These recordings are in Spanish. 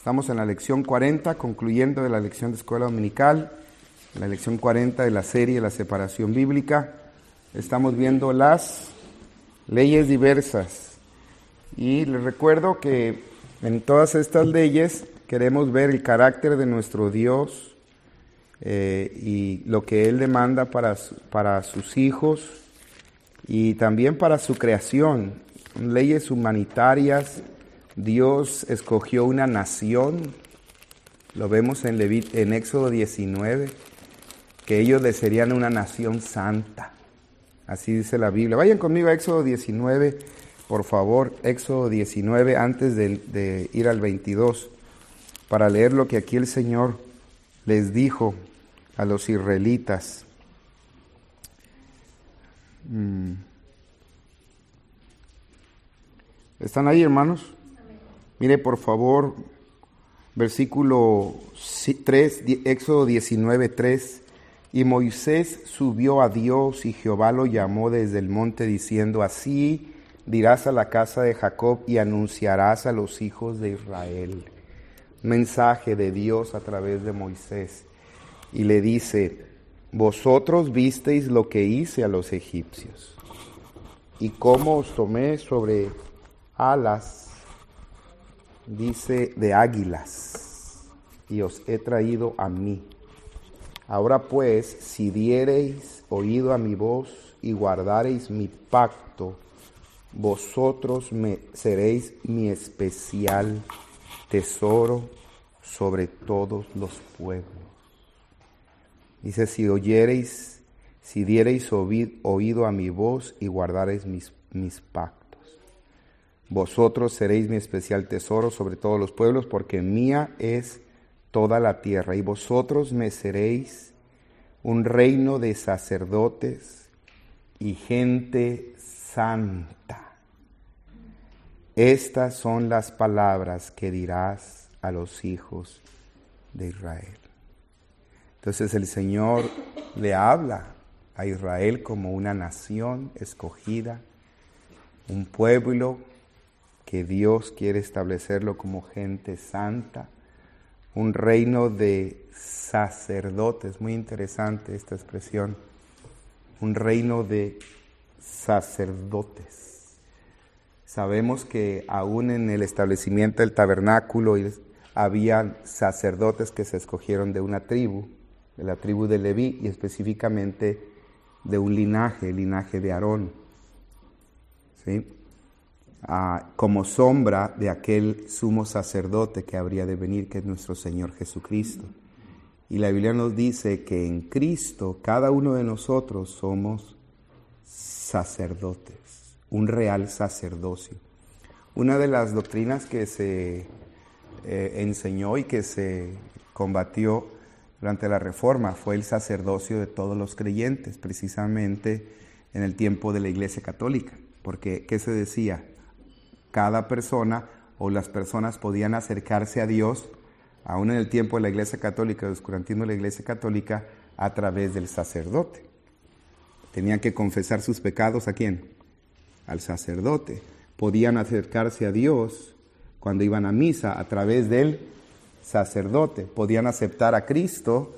Estamos en la lección 40, concluyendo de la lección de escuela dominical, la lección 40 de la serie La separación bíblica. Estamos viendo las leyes diversas. Y les recuerdo que en todas estas leyes queremos ver el carácter de nuestro Dios y lo que Él demanda para sus hijos y también para su creación. Leyes humanitarias. Dios escogió una nación, lo vemos en Éxodo 19, que ellos le serían una nación santa. Así dice la Biblia. Vayan conmigo a Éxodo 19, por favor, Éxodo 19, antes de ir al 22, para leer lo que aquí el Señor les dijo a los israelitas. ¿Están ahí, hermanos? Mire, por favor, versículo 3, Éxodo 19, 3. Y Moisés subió a Dios y Jehová lo llamó desde el monte diciendo, así dirás a la casa de Jacob y anunciarás a los hijos de Israel. Mensaje de Dios a través de Moisés. Y le dice, vosotros visteis lo que hice a los egipcios y cómo os tomé sobre alas, dice, de águilas, y os he traído a mí. Ahora pues, si diereis oído a mi voz y guardareis mi pacto, vosotros seréis mi especial tesoro sobre todos los pueblos. Dice, si diereis oído a mi voz y guardareis mis pactos. Vosotros seréis mi especial tesoro sobre todos los pueblos, porque mía es toda la tierra, y vosotros me seréis un reino de sacerdotes y gente santa. Estas son las palabras que dirás a los hijos de Israel. Entonces el Señor le habla a Israel como una nación escogida, un pueblo que Dios quiere establecerlo como gente santa, un reino de sacerdotes. Muy interesante esta expresión, un reino de sacerdotes. Sabemos que aún en el establecimiento del tabernáculo había sacerdotes que se escogieron de una tribu, de la tribu de Leví, y específicamente de un linaje, el linaje de Aarón, ¿sí? Como sombra de aquel sumo sacerdote que habría de venir, que es nuestro Señor Jesucristo. Y la Biblia nos dice que en Cristo cada uno de nosotros somos sacerdotes, un real sacerdocio. Una de las doctrinas que se enseñó y que se combatió durante la Reforma fue el sacerdocio de todos los creyentes, precisamente en el tiempo de la Iglesia Católica. Porque, ¿qué se decía? Cada persona o las personas podían acercarse a Dios, aún en el tiempo de la Iglesia Católica, el oscurantismo de la Iglesia Católica, a través del sacerdote. Tenían que confesar sus pecados, ¿a quién? Al sacerdote. Podían acercarse a Dios cuando iban a misa a través del sacerdote. Podían aceptar a Cristo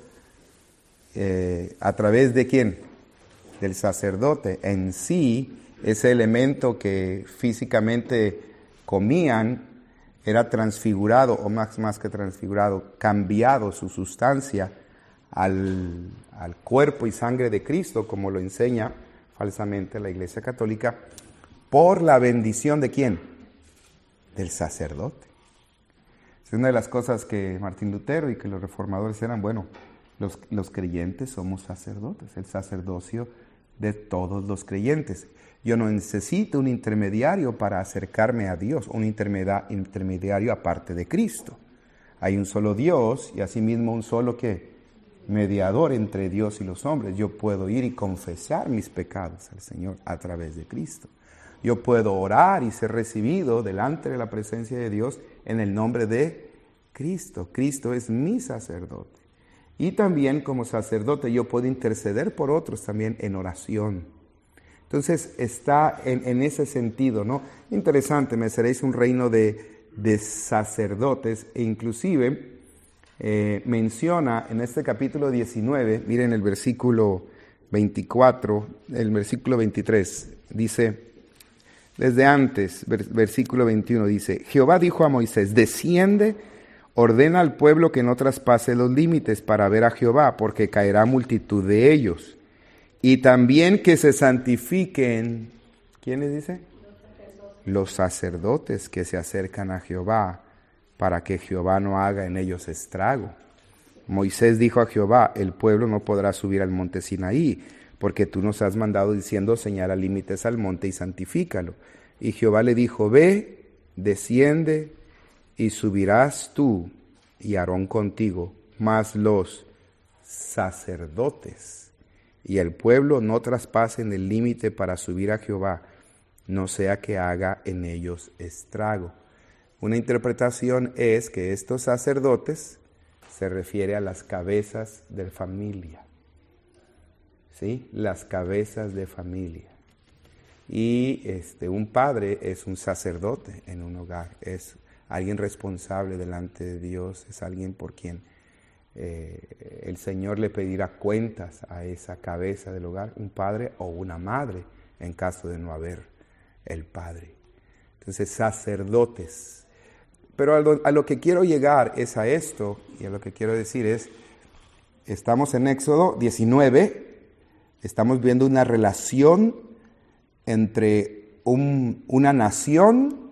a través de ¿quién? Del sacerdote. En sí, ese elemento que físicamente comían era transfigurado, o más que transfigurado, cambiado su sustancia al cuerpo y sangre de Cristo, como lo enseña falsamente la Iglesia Católica, por la bendición ¿de quién? Del sacerdote. Es una de las cosas que Martín Lutero y que los reformadores eran, bueno, los creyentes somos sacerdotes, el sacerdocio de todos los creyentes. Yo no necesito un intermediario para acercarme a Dios, un intermediario aparte de Cristo. Hay un solo Dios y asimismo un solo ¿qué? Mediador entre Dios y los hombres. Yo puedo ir y confesar mis pecados al Señor a través de Cristo. Yo puedo orar y ser recibido delante de la presencia de Dios en el nombre de Cristo. Cristo es mi sacerdote. Y también como sacerdote yo puedo interceder por otros también en oración. Entonces está en ese sentido, ¿no? Interesante, me seréis un reino de de sacerdotes, e inclusive menciona en este capítulo 19, miren el versículo 24, el versículo 23, dice, desde antes, versículo 21 dice, Jehová dijo a Moisés, desciende, ordena al pueblo que no traspase los límites para ver a Jehová, porque caerá multitud de ellos. Y también que se santifiquen, ¿quiénes dice? Los sacerdotes que se acercan a Jehová, para que Jehová no haga en ellos estrago. Moisés dijo a Jehová, el pueblo no podrá subir al monte Sinaí, porque tú nos has mandado diciendo, señala límites al monte y santifícalo. Y Jehová le dijo, ve, desciende, y subirás tú y Aarón contigo, mas los sacerdotes y el pueblo no traspasen el límite para subir a Jehová, no sea que haga en ellos estrago. Una interpretación es que estos sacerdotes se refiere a las cabezas de familia, ¿sí? Las cabezas de familia. Y un padre es un sacerdote en un hogar, es alguien responsable delante de Dios, es alguien por quien el Señor le pedirá cuentas a esa cabeza del hogar, un padre o una madre, en caso de no haber el padre. Entonces, sacerdotes. Pero a lo que quiero llegar es a esto, y a lo que quiero decir es, estamos en Éxodo 19, estamos viendo una relación entre una nación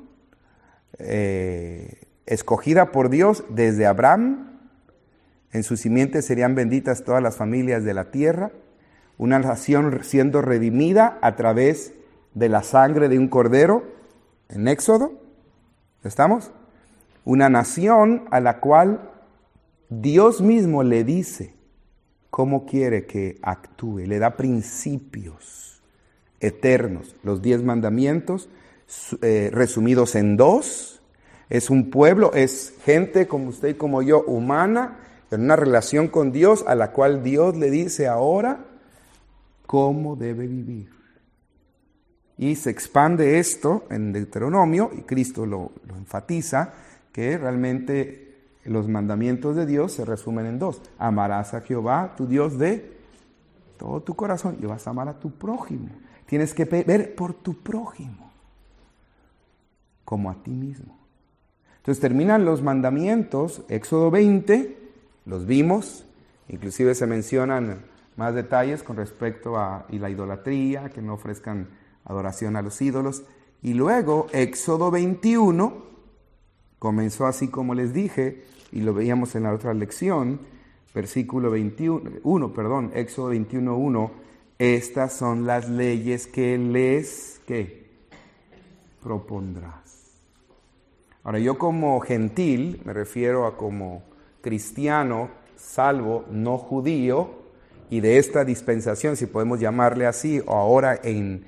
escogida por Dios desde Abraham, en su simiente serían benditas todas las familias de la tierra, una nación siendo redimida a través de la sangre de un cordero, en Éxodo, ¿estamos? Una nación a la cual Dios mismo le dice cómo quiere que actúe, le da principios eternos, los 10 mandamientos resumidos en 2, es un pueblo, es gente como usted y como yo, humana, en una relación con Dios a la cual Dios le dice ahora cómo debe vivir. Y se expande esto en Deuteronomio, y Cristo lo enfatiza, que realmente los mandamientos de Dios se resumen en 2. Amarás a Jehová, tu Dios, de todo tu corazón, y vas a amar a tu prójimo. Tienes que ver por tu prójimo, como a ti mismo. Entonces terminan los mandamientos, Éxodo 20, los vimos, inclusive se mencionan más detalles con respecto a la idolatría, que no ofrezcan adoración a los ídolos. Y luego Éxodo 21, comenzó así como les dije, y lo veíamos en la otra lección, versículo 21, Éxodo 21:1, estas son las leyes que les, ¿qué? Propondrás. Ahora yo como gentil, me refiero a como cristiano, salvo, no judío, y de esta dispensación, si podemos llamarle así, o ahora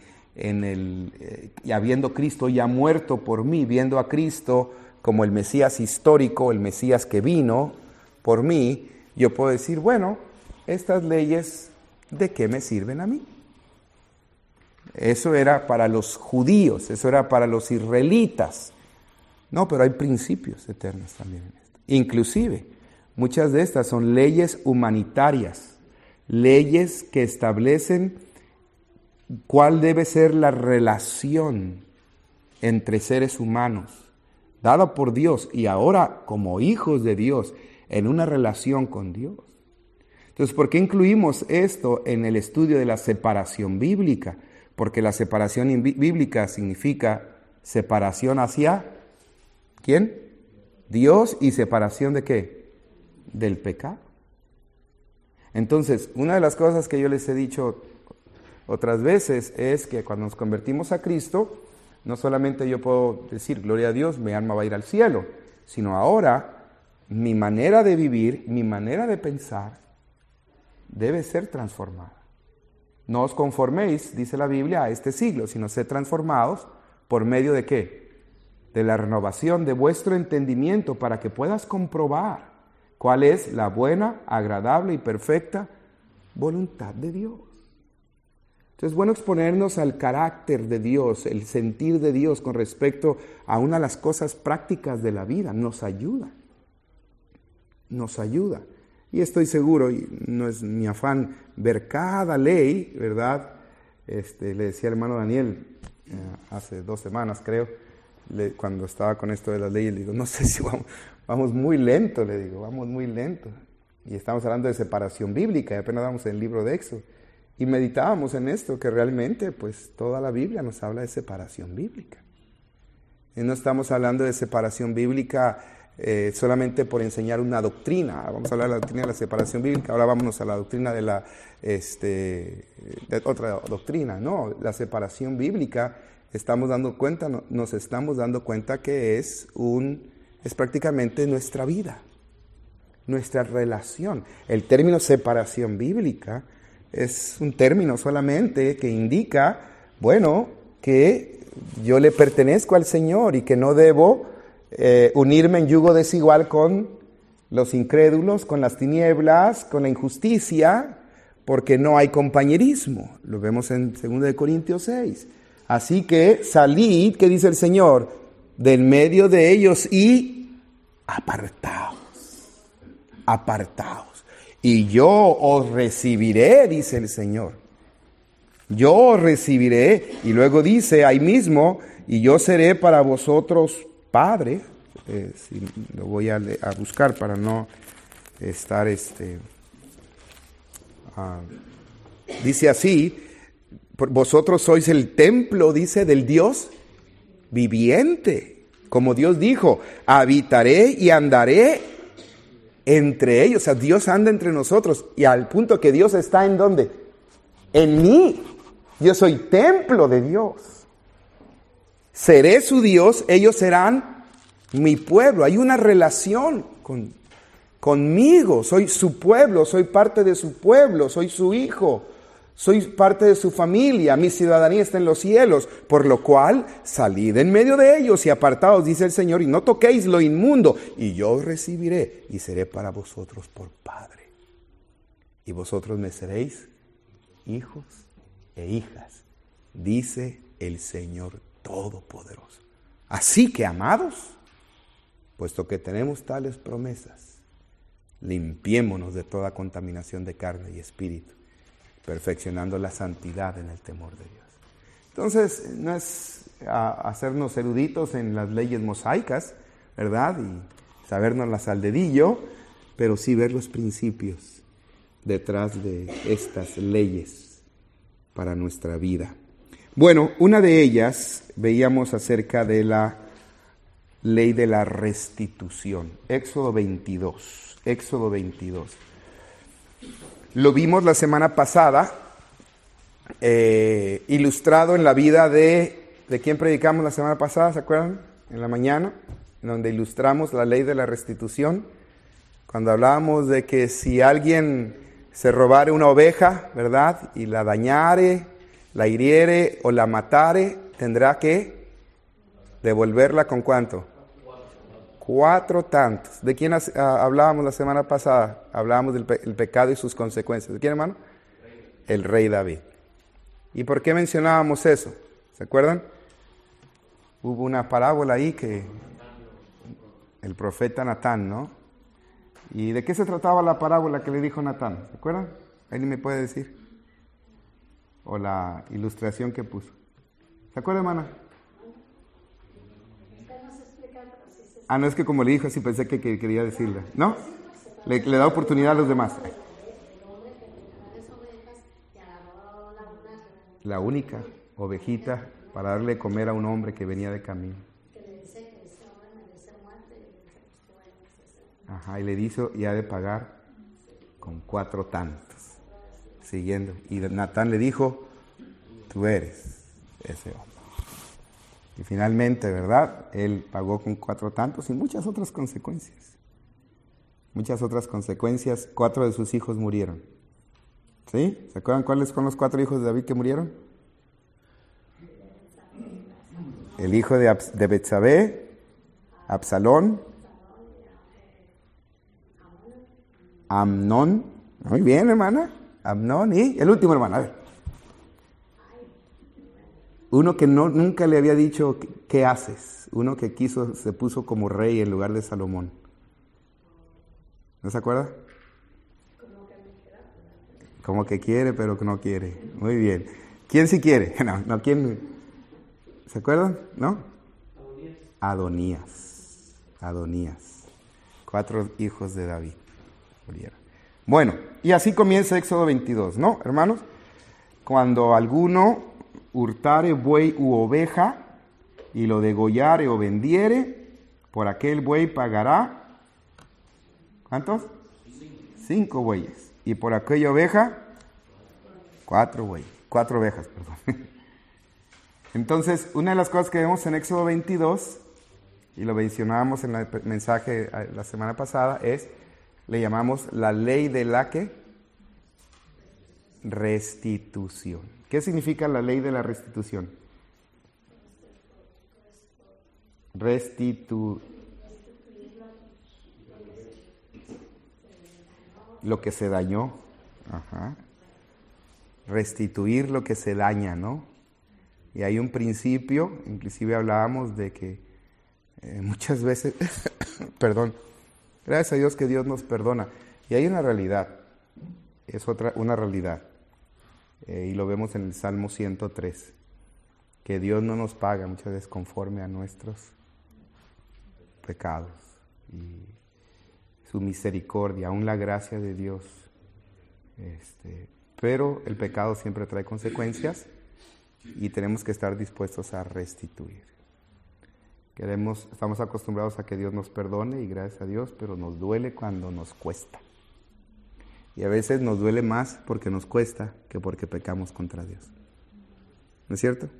y habiendo Cristo ya muerto por mí, viendo a Cristo como el Mesías histórico, el Mesías que vino por mí, yo puedo decir, bueno, estas leyes, ¿de qué me sirven a mí? Eso era para los judíos, eso era para los israelitas. No, pero hay principios eternos también en esto. Inclusive, muchas de estas son leyes humanitarias, leyes que establecen cuál debe ser la relación entre seres humanos, dada por Dios y ahora como hijos de Dios, en una relación con Dios. Entonces, ¿por qué incluimos esto en el estudio de la separación bíblica? Porque la separación bíblica significa separación hacia ¿quién? Dios, y separación ¿de qué? Del pecado. Entonces, una de las cosas que yo les he dicho otras veces es que cuando nos convertimos a Cristo, no solamente yo puedo decir, gloria a Dios, mi alma va a ir al cielo, sino ahora mi manera de vivir, mi manera de pensar, debe ser transformada. No os conforméis, dice la Biblia, a este siglo, sino sed transformados por medio de ¿qué? De la renovación de vuestro entendimiento, para que puedas comprobar cuál es la buena, agradable y perfecta voluntad de Dios. Entonces es bueno exponernos al carácter de Dios, el sentir de Dios con respecto a una de las cosas prácticas de la vida. Nos ayuda. Nos ayuda. Y estoy seguro, y no es mi afán ver cada ley, ¿verdad? Le decía al hermano Daniel hace 2 semanas, creo, cuando estaba con esto de las leyes, le digo, no sé si vamos muy lento, le digo, vamos muy lento. Y estamos hablando de separación bíblica, y apenas vamos en el libro de Éxodo. Y meditábamos en esto, que realmente pues toda la Biblia nos habla de separación bíblica. Y no estamos hablando de separación bíblica solamente por enseñar una doctrina. Vamos a hablar de la doctrina de la separación bíblica, ahora vámonos a la doctrina de otra doctrina. No, la separación bíblica, nos estamos dando cuenta que es prácticamente nuestra vida, nuestra relación. El término separación bíblica es un término solamente que indica, bueno, que yo le pertenezco al Señor y que no debo unirme en yugo desigual con los incrédulos, con las tinieblas, con la injusticia, porque no hay compañerismo. Lo vemos en 2 Corintios 6. Así que salid, ¿qué dice el Señor? Del medio de ellos y apartaos. Y yo os recibiré, dice el Señor. Yo os recibiré. Y luego dice ahí mismo, y yo seré para vosotros Padre. Lo voy a buscar para no estar... dice así, vosotros sois el templo, dice, del Dios viviente. Como Dios dijo, habitaré y andaré entre ellos. O sea, Dios anda entre nosotros, y al punto que Dios está ¿en dónde? En mí. Yo soy templo de Dios. Seré su Dios, ellos serán mi pueblo. Hay una relación conmigo. Soy su pueblo, soy parte de su pueblo, soy su hijo, soy parte de su familia. Mi ciudadanía está en los cielos, por lo cual salid en medio de ellos y apartaos, dice el Señor, y no toquéis lo inmundo, y yo os recibiré y seré para vosotros por Padre. Y vosotros me seréis hijos e hijas, dice el Señor Todopoderoso. Así que, amados, puesto que tenemos tales promesas, limpiémonos de toda contaminación de carne y espíritu, perfeccionando la santidad en el temor de Dios. Entonces, no es hacernos eruditos en las leyes mosaicas, ¿verdad? Y sabérnoslas al dedillo, pero sí ver los principios detrás de estas leyes para nuestra vida. Bueno, una de ellas veíamos acerca de la ley de la restitución. Éxodo 22. Lo vimos la semana pasada, ilustrado en la vida ¿de quién predicamos la semana pasada? ¿Se acuerdan? En la mañana, en donde ilustramos la ley de la restitución, cuando hablábamos de que si alguien se robare una oveja, ¿verdad? Y la dañare, la hiriere o la matare, tendrá que devolverla ¿con cuánto? 4 tantos. ¿De quién hablábamos la semana pasada? Hablábamos del pecado y sus consecuencias. ¿De quién, hermano? El rey David. ¿Y por qué mencionábamos eso? ¿Se acuerdan? Hubo una parábola ahí que el profeta Natán, ¿no? ¿Y de qué se trataba la parábola que le dijo Natán? ¿Se acuerdan? ¿Alguien me puede decir? O la ilustración que puso. ¿Se acuerda, hermana? No, es que como le dijo así pensé que quería decirle. ¿No? Le da oportunidad a los demás. La única ovejita para darle de comer a un hombre que venía de camino. Ajá, y le dice, y ha de pagar con 4 tantos. Siguiendo. Y Natán le dijo, tú eres ese hombre. Y finalmente, ¿verdad? Él pagó con 4 tantos y muchas otras consecuencias. 4 de sus hijos murieron. ¿Sí? ¿Se acuerdan cuáles son los 4 hijos de David que murieron? El hijo de Betsabé, Absalón, Amnón. Muy bien, hermana. Amnón y el último, hermano. A ver. Uno que nunca le había dicho, ¿qué haces? Uno que se puso como rey en lugar de Salomón. ¿No se acuerda? Como que quiere, pero que no quiere. Muy bien. ¿Quién sí quiere? No, ¿quién? ¿Se acuerdan? ¿No? Adonías. 4 hijos de David murieron. Bueno, y así comienza Éxodo 22, ¿no, hermanos? Cuando alguno hurtare buey u oveja y lo degollare o vendiere, por aquel buey pagará, ¿cuántos? 5 bueyes. Y por aquella oveja, 4 bueyes, 4 ovejas, perdón. Entonces, una de las cosas que vemos en Éxodo 22, y lo mencionábamos en el mensaje la semana pasada, le llamamos la ley de la ¿qué? Restitución. ¿Qué significa la ley de la restitución? Lo que se dañó. Ajá. Restituir lo que se daña, ¿no? Y hay un principio, inclusive hablábamos de que muchas veces, perdón, gracias a Dios que Dios nos perdona. Y hay una realidad, una realidad. Y lo vemos en el Salmo 103, que Dios no nos paga muchas veces conforme a nuestros pecados. Y su misericordia, aún la gracia de Dios. Pero el pecado siempre trae consecuencias y tenemos que estar dispuestos a restituir. Estamos acostumbrados a que Dios nos perdone y gracias a Dios, pero nos duele cuando nos cuesta. Y a veces nos duele más porque nos cuesta que porque pecamos contra Dios. ¿No es cierto?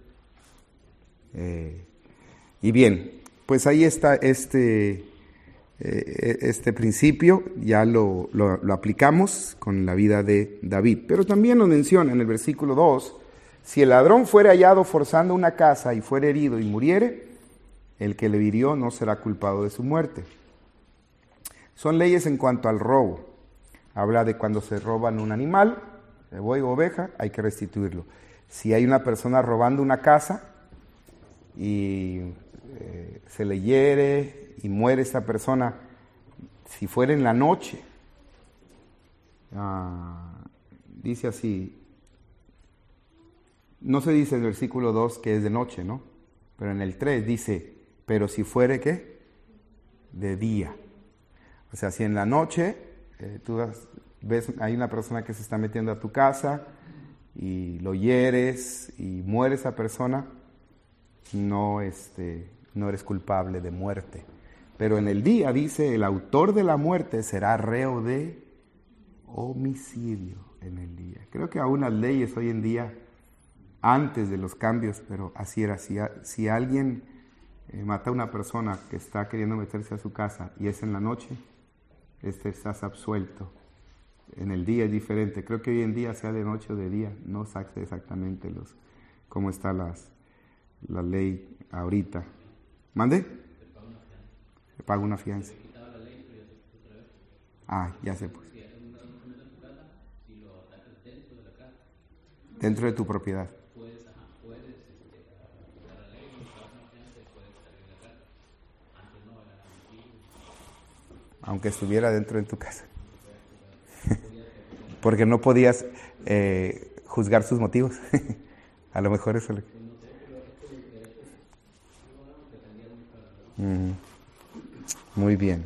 Y bien, pues ahí está este principio, ya lo aplicamos con la vida de David. Pero también nos menciona en el versículo 2, si el ladrón fuere hallado forzando una casa y fuere herido y muriere, el que le hirió no será culpado de su muerte. Son leyes en cuanto al robo. Habla de cuando se roban un animal, buey o oveja, hay que restituirlo. Si hay una persona robando una casa y se le hiere y muere esa persona, si fuera en la noche, dice así, no se dice en el versículo 2 que es de noche, ¿no? Pero en el 3 dice, pero si fuere, ¿qué? De día. O sea, si en la noche tú ves, hay una persona que se está metiendo a tu casa y lo hieres y muere esa persona, no eres culpable de muerte. Pero en el día dice, el autor de la muerte será reo de homicidio en el día. Creo que aún las leyes hoy en día, antes de los cambios, pero así era. Si alguien mata a una persona que está queriendo meterse a su casa y es en la noche, estás absuelto. En el día es diferente. Creo que hoy en día, sea de noche o de día, no sé exactamente cómo está la ley ahorita. ¿Mande? Se paga una fianza. Ya sé pues. Dentro de tu propiedad. Aunque estuviera dentro de tu casa. Porque no podías juzgar sus motivos. A lo mejor eso le... Muy bien.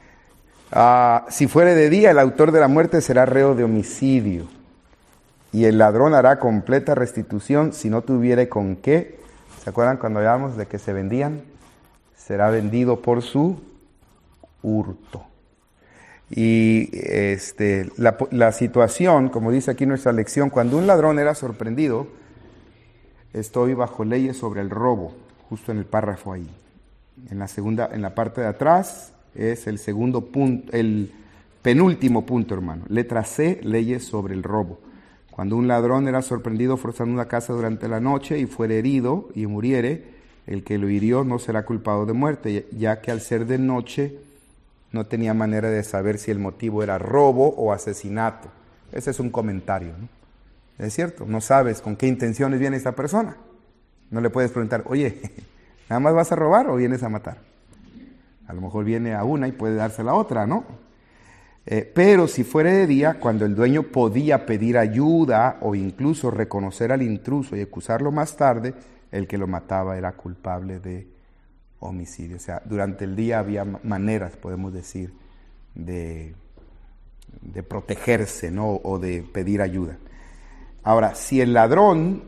Si fuere de día, el autor de la muerte será reo de homicidio. Y el ladrón hará completa restitución si no tuviere con qué. ¿Se acuerdan cuando hablábamos de que se vendían? Será vendido por su hurto. Y la situación, como dice aquí nuestra lección, cuando un ladrón era sorprendido, estoy bajo leyes sobre el robo, justo en el párrafo ahí. En la parte de atrás es el segundo punto, el penúltimo punto, hermano. Letra C, leyes sobre el robo. Cuando un ladrón era sorprendido forzando una casa durante la noche y fuere herido y muriere, el que lo hirió no será culpado de muerte, ya que al ser de noche no tenía manera de saber si el motivo era robo o asesinato. Ese es un comentario, ¿no? Es cierto, no sabes con qué intenciones viene esta persona. No le puedes preguntar, oye, ¿nada más vas a robar o vienes a matar? A lo mejor viene a una y puede darse a la otra, ¿no? Pero si fuera de día, cuando el dueño podía pedir ayuda o incluso reconocer al intruso y acusarlo más tarde, el que lo mataba era culpable de homicidio. O sea, durante el día había maneras, podemos decir, de protegerse, ¿no? O de pedir ayuda. Ahora, si el ladrón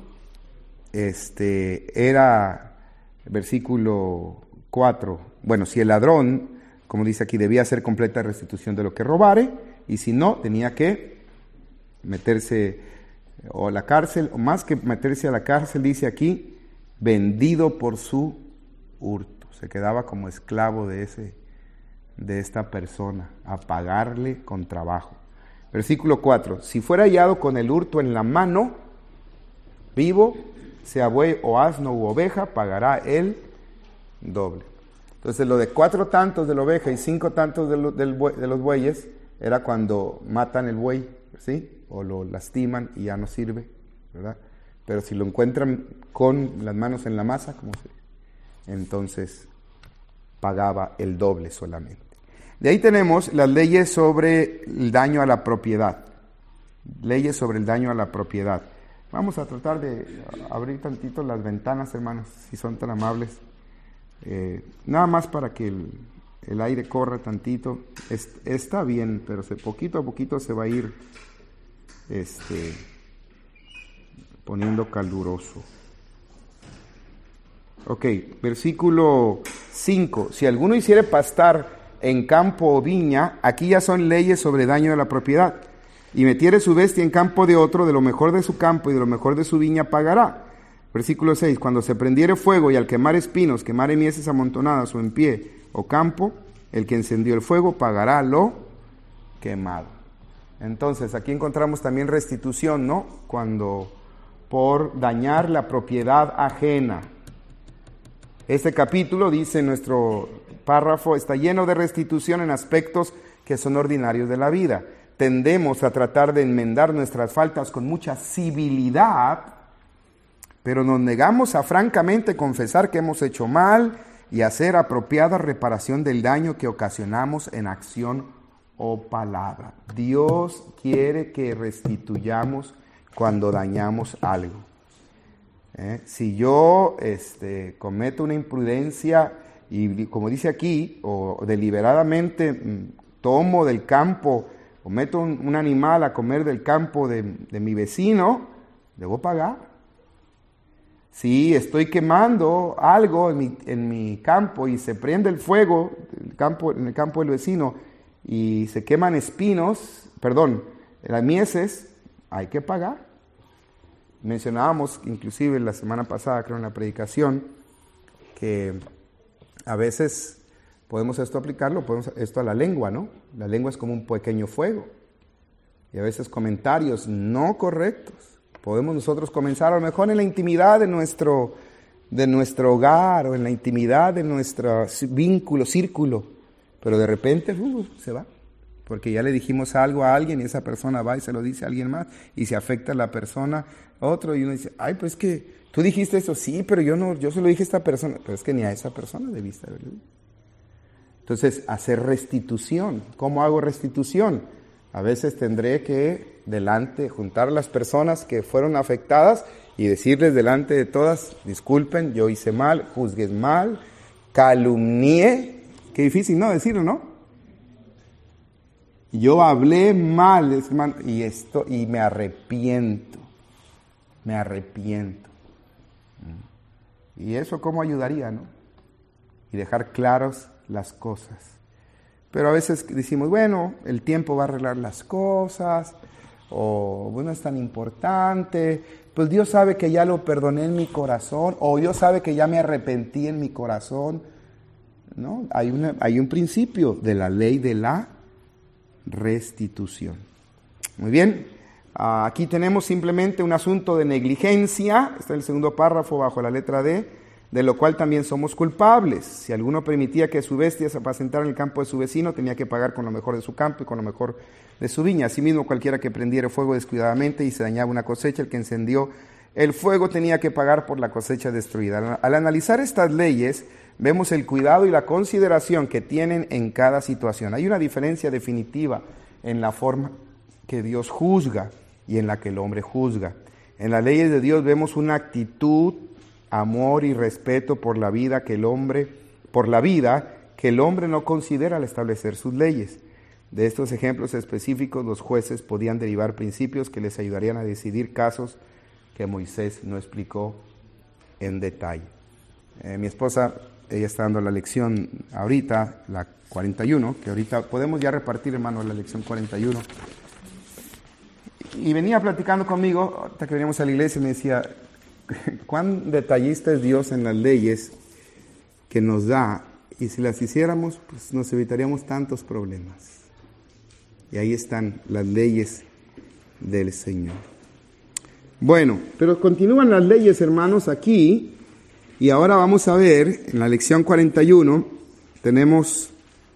era, versículo 4, bueno, si el ladrón, como dice aquí, debía hacer completa restitución de lo que robare, y si no, tenía que meterse o a la cárcel, o más que meterse a la cárcel, dice aquí, vendido por su hurto. Se quedaba como esclavo de esta persona, a pagarle con trabajo. Versículo 4, si fuera hallado con el hurto en la mano, vivo, sea buey o asno u oveja, pagará el doble. Entonces lo de 4 tantos de la oveja y 5 tantos de los bueyes era cuando matan el buey, ¿sí? O lo lastiman y ya no sirve, ¿verdad? Pero si lo encuentran con las manos en la masa, entonces pagaba el doble solamente. De ahí tenemos las leyes sobre el daño a la propiedad. Leyes sobre el daño a la propiedad. Vamos a tratar de abrir tantito las ventanas, hermanos, si son tan amables. Nada más para que el aire corra tantito. Está bien, pero poquito a poquito se va a ir poniendo caluroso. Ok, versículo 5. Si alguno hiciere pastar en campo o viña, aquí ya son leyes sobre daño a la propiedad. Y metiere su bestia en campo de otro, de lo mejor de su campo y de lo mejor de su viña pagará. Versículo 6, cuando se prendiere fuego y al quemar espinos, quemare mieses amontonadas o en pie o campo, el que encendió el fuego pagará lo quemado. Entonces, aquí encontramos también restitución, ¿no? Cuando por dañar la propiedad ajena. Este capítulo, dice nuestro párrafo, está lleno de restitución en aspectos que son ordinarios de la vida. Tendemos a tratar de enmendar nuestras faltas con mucha civilidad, pero nos negamos a francamente confesar que hemos hecho mal y hacer apropiada reparación del daño que ocasionamos en acción o palabra. Dios quiere que restituyamos cuando dañamos algo. Si yo cometo una imprudencia y, como dice aquí, o deliberadamente tomo del campo o meto un animal a comer del campo de mi vecino, debo pagar. Si estoy quemando algo en mi campo y se prende el fuego en el campo del vecino y se queman las mieses, hay que pagar. Mencionábamos inclusive la semana pasada, creo en la predicación, que a veces podemos aplicarlo a la lengua, ¿no? La lengua es como un pequeño fuego. Y a veces comentarios no correctos. Podemos nosotros comenzar a lo mejor en la intimidad de nuestro hogar o en la intimidad de nuestro círculo, pero de repente se va. Porque ya le dijimos algo a alguien y esa persona va y se lo dice a alguien más y se afecta a la persona, otro, y uno dice, ay, pues que tú dijiste eso, sí, pero yo se lo dije a esta persona, pero es que ni a esa persona debiste haberlo dicho. Entonces, hacer restitución. ¿Cómo hago restitución? A veces tendré que juntar a las personas que fueron afectadas y decirles delante de todas, disculpen, yo hice mal, juzgué mal, calumnié, qué difícil, ¿no? Decirlo, ¿no? Yo hablé mal, y me arrepiento. ¿Y eso cómo ayudaría, no? Y dejar claras las cosas. Pero a veces decimos, bueno, el tiempo va a arreglar las cosas, o bueno, es tan importante, pues Dios sabe que ya lo perdoné en mi corazón, o Dios sabe que ya me arrepentí en mi corazón, ¿no? Hay un principio de la ley de la restitución. Muy bien, aquí tenemos simplemente un asunto de negligencia, está el segundo párrafo bajo la letra D, de lo cual también somos culpables. Si alguno permitía que su bestia se apacentara en el campo de su vecino, tenía que pagar con lo mejor de su campo y con lo mejor de su viña. Asimismo, cualquiera que prendiera fuego descuidadamente y se dañaba una cosecha, el que encendió el fuego tenía que pagar por la cosecha destruida. Al analizar estas leyes, vemos el cuidado y la consideración que tienen en cada situación. Hay una diferencia definitiva en la forma que Dios juzga y en la que el hombre juzga. En las leyes de Dios vemos una actitud, amor y respeto por la vida que el hombre no considera al establecer sus leyes. De estos ejemplos específicos, los jueces podían derivar principios que les ayudarían a decidir casos que Moisés no explicó en detalle. Mi esposa, ella está dando la lección ahorita, la 41, que ahorita podemos ya repartir, hermano, la lección 41. Y venía platicando conmigo, hasta que veníamos a la iglesia, y me decía, cuán detallista es Dios en las leyes que nos da, y si las hiciéramos, pues nos evitaríamos tantos problemas. Y ahí están las leyes del Señor. Bueno, pero continúan las leyes, hermanos, aquí, y ahora vamos a ver, en la lección 41, tenemos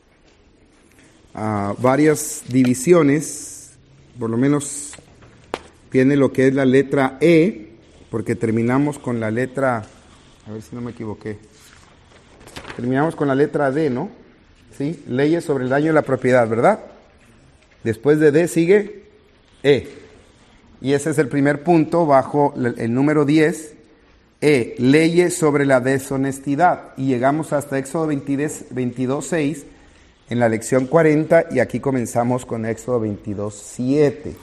varias divisiones, por lo menos viene lo que es la letra E, porque terminamos con la letra, a ver si no me equivoqué, terminamos con la letra D, ¿no? ¿Sí? Leyes sobre el daño de la propiedad, ¿verdad? Después de D sigue E. Y ese es el primer punto bajo el número 10, E, leyes sobre la deshonestidad. Y llegamos hasta Éxodo 22:6 en la lección 40 y aquí comenzamos con Éxodo 22:7.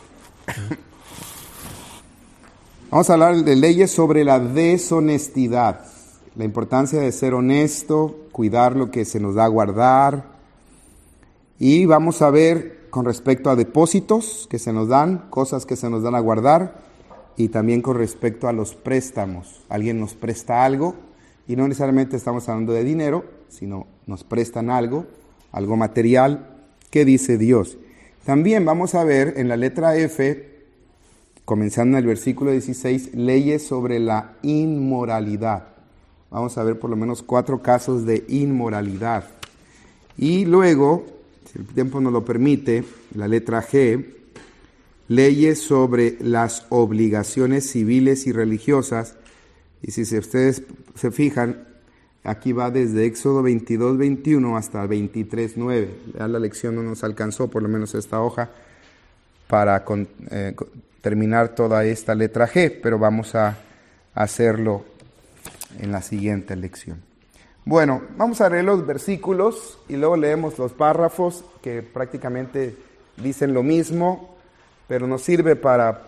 Vamos a hablar de leyes sobre la deshonestidad. La importancia de ser honesto, cuidar lo que se nos da a guardar. Y vamos a ver con respecto a depósitos que se nos dan, cosas que se nos dan a guardar, y también con respecto a los préstamos. Alguien nos presta algo, y no necesariamente estamos hablando de dinero, sino nos prestan algo material. ¿Qué dice Dios? También vamos a ver en la letra F, comenzando en el versículo 16, leyes sobre la inmoralidad. Vamos a ver por lo menos 4 casos de inmoralidad. Y luego, si el tiempo nos lo permite, la letra G, leyes sobre las obligaciones civiles y religiosas. Y si ustedes se fijan, aquí va desde Éxodo 22:21 hasta 23:9. Ya la lección no nos alcanzó, por lo menos esta hoja, para terminar toda esta letra G, pero vamos a hacerlo en la siguiente lección. Bueno, vamos a leer los versículos y luego leemos los párrafos que prácticamente dicen lo mismo, pero nos sirve para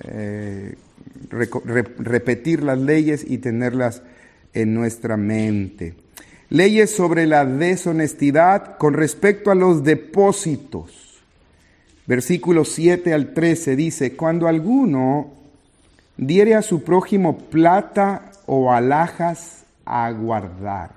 repetir las leyes y tenerlas en nuestra mente. Leyes sobre la deshonestidad con respecto a los depósitos. Versículos 7 al 13 dice, cuando alguno diere a su prójimo plata o alhajas a guardar,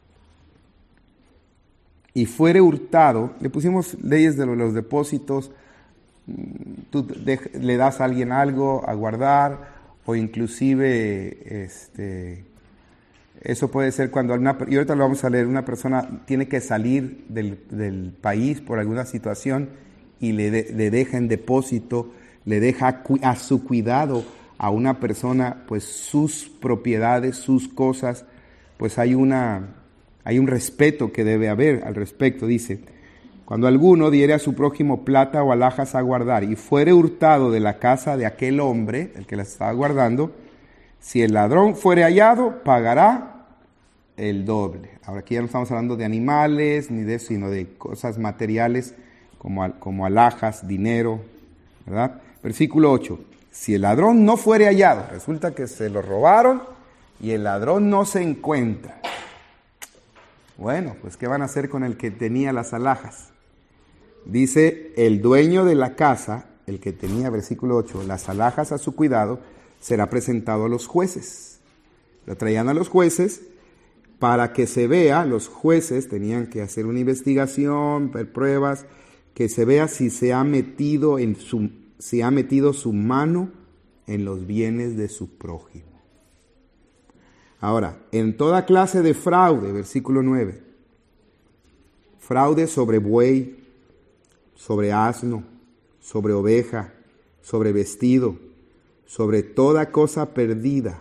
y fuere hurtado, le pusimos leyes de los depósitos, tú le das a alguien algo a guardar, o inclusive, eso puede ser cuando y ahorita lo vamos a leer, una persona tiene que salir del país por alguna situación y le deja en depósito, le deja a su cuidado a una persona, pues sus propiedades, sus cosas, pues hay un respeto que debe haber al respecto. Dice, cuando alguno diere a su prójimo plata o alhajas a guardar y fuere hurtado de la casa de aquel hombre, el que las estaba guardando, si el ladrón fuere hallado, pagará el doble. Ahora aquí ya no estamos hablando de animales ni de eso, sino de cosas materiales como alhajas, dinero, ¿verdad? Versículo 8. Si el ladrón no fuere hallado, resulta que se lo robaron y el ladrón no se encuentra. Bueno, pues ¿qué van a hacer con el que tenía las alhajas? Dice, el dueño de la casa, el que tenía, versículo 8, las alhajas a su cuidado, será presentado a los jueces. Lo traían a los jueces para que se vea, los jueces tenían que hacer una investigación, ver pruebas, que se vea si se ha metido su mano en los bienes de su prójimo. Ahora, en toda clase de fraude, versículo 9, fraude sobre buey, sobre asno, sobre oveja, sobre vestido, sobre toda cosa perdida.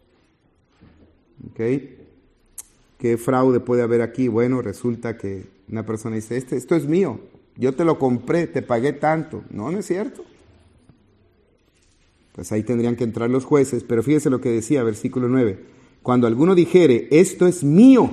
¿Ok? ¿Qué fraude puede haber aquí? Bueno, resulta que una persona dice, esto es mío, yo te lo compré, te pagué tanto. No, no es cierto. Pues ahí tendrían que entrar los jueces, pero fíjese lo que decía, versículo 9. Cuando alguno dijere, esto es mío,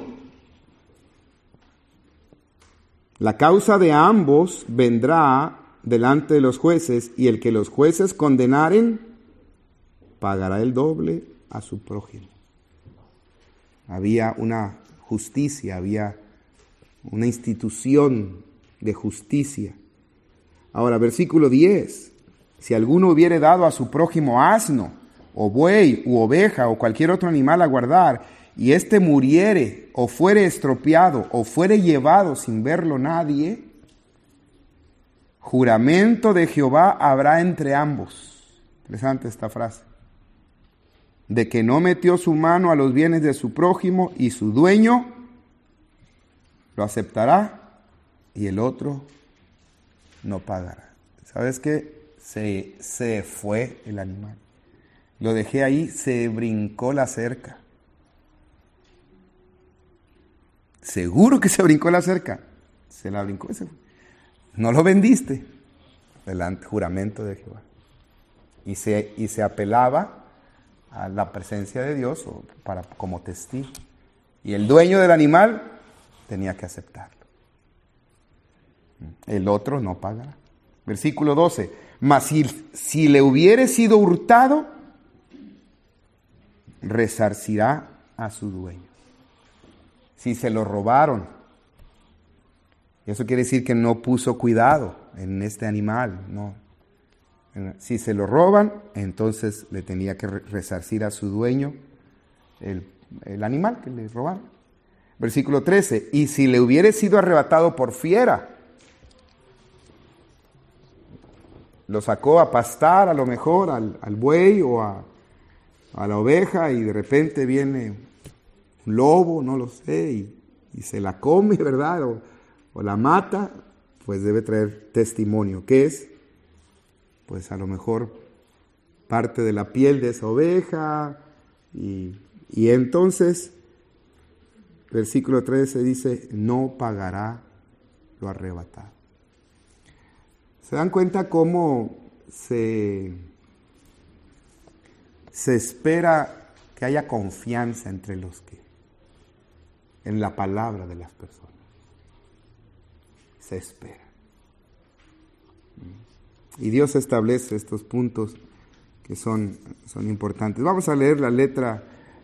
la causa de ambos vendrá delante de los jueces, y el que los jueces condenaren, pagará el doble a su prójimo. Había una justicia, había una institución de justicia. Ahora, versículo 10. Si alguno hubiere dado a su prójimo asno, o buey, u oveja, o cualquier otro animal a guardar, y éste muriere, o fuere estropeado, o fuere llevado sin verlo nadie, juramento de Jehová habrá entre ambos. Interesante esta frase. De que no metió su mano a los bienes de su prójimo, y su dueño lo aceptará y el otro no pagará. ¿Sabes qué? Se fue el animal. Lo dejé ahí, se brincó la cerca. Seguro que se brincó la cerca. Se la brincó y se fue. No lo vendiste. Delante, juramento de Jehová. Y se apelaba a la presencia de Dios como testigo. Y el dueño del animal tenía que aceptarlo. El otro no pagará. Versículo 12. Mas si le hubiere sido hurtado, resarcirá a su dueño. Si se lo robaron, eso quiere decir que no puso cuidado en este animal, no. Si se lo roban, entonces le tenía que resarcir a su dueño el animal que le robaron. Versículo 13. Y si le hubiere sido arrebatado por fiera, lo sacó a pastar a lo mejor al buey o a la oveja, y de repente viene un lobo, no lo sé, y se la come, ¿verdad? O la mata, pues debe traer testimonio. ¿Qué es? Pues a lo mejor parte de la piel de esa oveja, y entonces, versículo 13 dice, no pagará lo arrebatado. ¿Se dan cuenta cómo se espera que haya confianza entre los que, en la palabra de las personas? Se espera. Y Dios establece estos puntos que son importantes. Vamos a leer la letra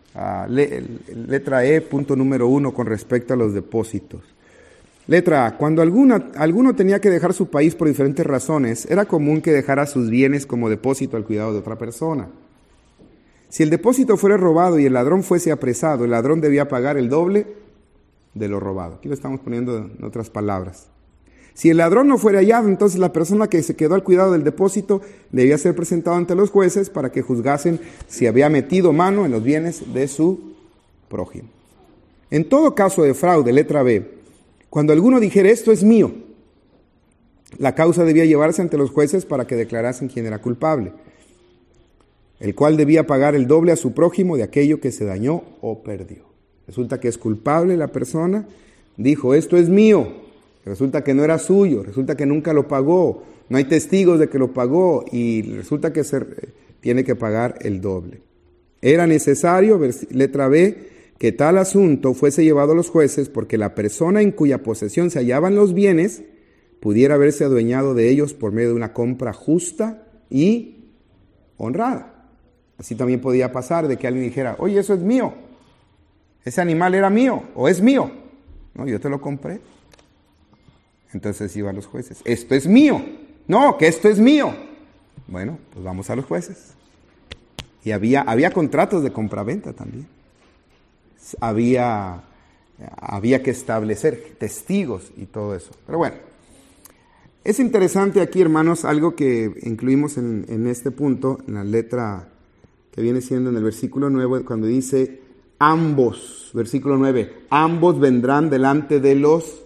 E, punto número 1, con respecto a los depósitos. Letra A. Cuando alguno tenía que dejar su país por diferentes razones, era común que dejara sus bienes como depósito al cuidado de otra persona. Si el depósito fuera robado y el ladrón fuese apresado, el ladrón debía pagar el doble de lo robado. Aquí lo estamos poniendo en otras palabras. Si el ladrón no fuera hallado, entonces la persona que se quedó al cuidado del depósito debía ser presentado ante los jueces para que juzgasen si había metido mano en los bienes de su prójimo. En todo caso de fraude, letra B, cuando alguno dijera esto es mío, la causa debía llevarse ante los jueces para que declarasen quién era culpable, el cual debía pagar el doble a su prójimo de aquello que se dañó o perdió. Resulta que es culpable la persona, dijo esto es mío, resulta que no era suyo, resulta que nunca lo pagó, no hay testigos de que lo pagó, y resulta que tiene que pagar el doble. Era necesario, letra B, que tal asunto fuese llevado a los jueces, porque la persona en cuya posesión se hallaban los bienes pudiera haberse adueñado de ellos por medio de una compra justa y honrada. Así también podía pasar de que alguien dijera, oye, eso es mío, ese animal era mío o es mío. No, yo te lo compré. Entonces iban los jueces, esto es mío. No, que esto es mío. Bueno, pues vamos a los jueces. Y había contratos de compraventa también. Había que establecer testigos y todo eso. Pero bueno, es interesante aquí, hermanos, algo que incluimos en este punto, en la letra que viene siendo en el versículo 9, cuando dice ambos, versículo 9, ambos vendrán delante de los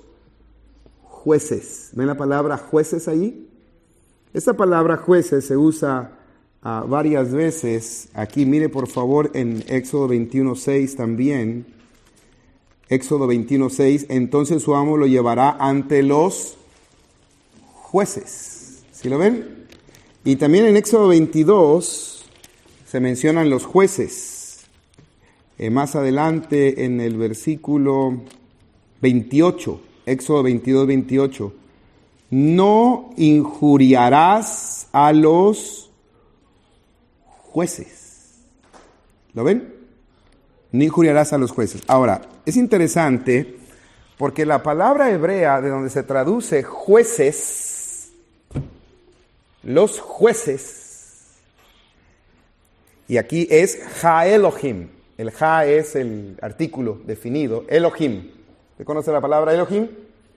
jueces. ¿Ven la palabra jueces ahí? Esta palabra jueces se usa varias veces. Aquí mire por favor en Éxodo 21:6 también. Éxodo 21:6, entonces su amo lo llevará ante los jueces. ¿Sí lo ven? Y también en Éxodo 22 se mencionan los jueces. Más adelante en el versículo 28, Éxodo 22:28, no injuriarás a los jueces. ¿Lo ven? No injuriarás a los jueces. Ahora, es interesante porque la palabra hebrea de donde se traduce jueces, los jueces, y aquí es Ha Elohim. El Ha es el artículo definido, Elohim. ¿Usted conoce la palabra Elohim?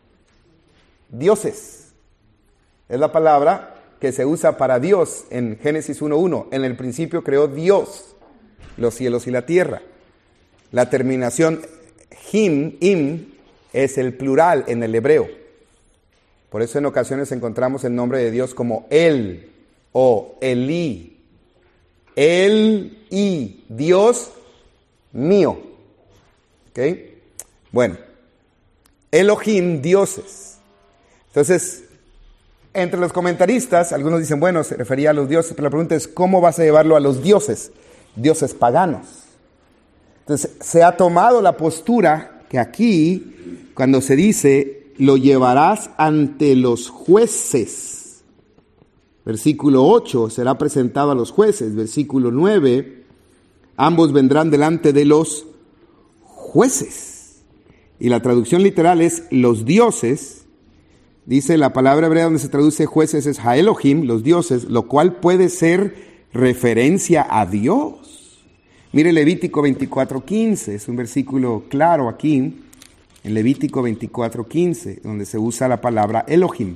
Dioses. Es la palabra que se usa para Dios en Génesis 1:1. En el principio creó Dios los cielos y la tierra. La terminación im, es el plural en el hebreo. Por eso en ocasiones encontramos el nombre de Dios como El o Elí. El y Dios mío. ¿Ok? Bueno, Elohim, dioses. Entonces, entre los comentaristas, algunos dicen, bueno, se refería a los dioses, pero la pregunta es, ¿cómo vas a llevarlo a los dioses? Dioses paganos. Entonces, se ha tomado la postura que aquí, cuando se dice, lo llevarás ante los jueces. Versículo 8, será presentado a los jueces. Versículo 9, ambos vendrán delante de los jueces. Y la traducción literal es los dioses. Dice la palabra hebrea donde se traduce jueces es Ha Elohim, los dioses, lo cual puede ser referencia a Dios. Mire Levítico 24:15, es un versículo claro aquí, en Levítico 24:15, donde se usa la palabra Elohim.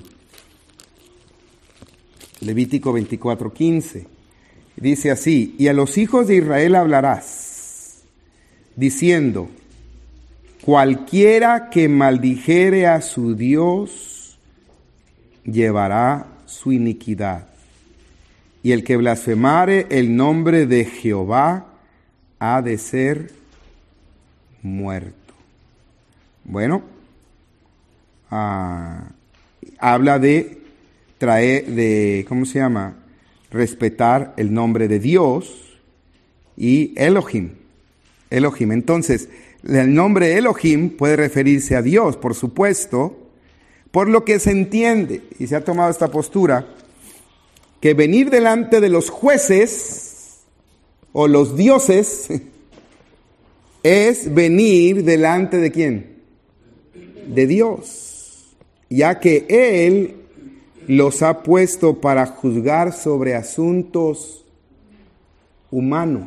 Levítico 24:15, dice así, y a los hijos de Israel hablarás, diciendo, cualquiera que maldijere a su Dios, llevará su iniquidad. Y el que blasfemare el nombre de Jehová, ha de ser muerto. Bueno, habla de traer, ¿cómo se llama? Respetar el nombre de Dios y Elohim. Elohim. Entonces, el nombre Elohim puede referirse a Dios, por supuesto, por lo que se entiende, y se ha tomado esta postura, que venir delante de los jueces o los dioses es venir delante de ¿quién? De Dios, ya que Él los ha puesto para juzgar sobre asuntos humanos.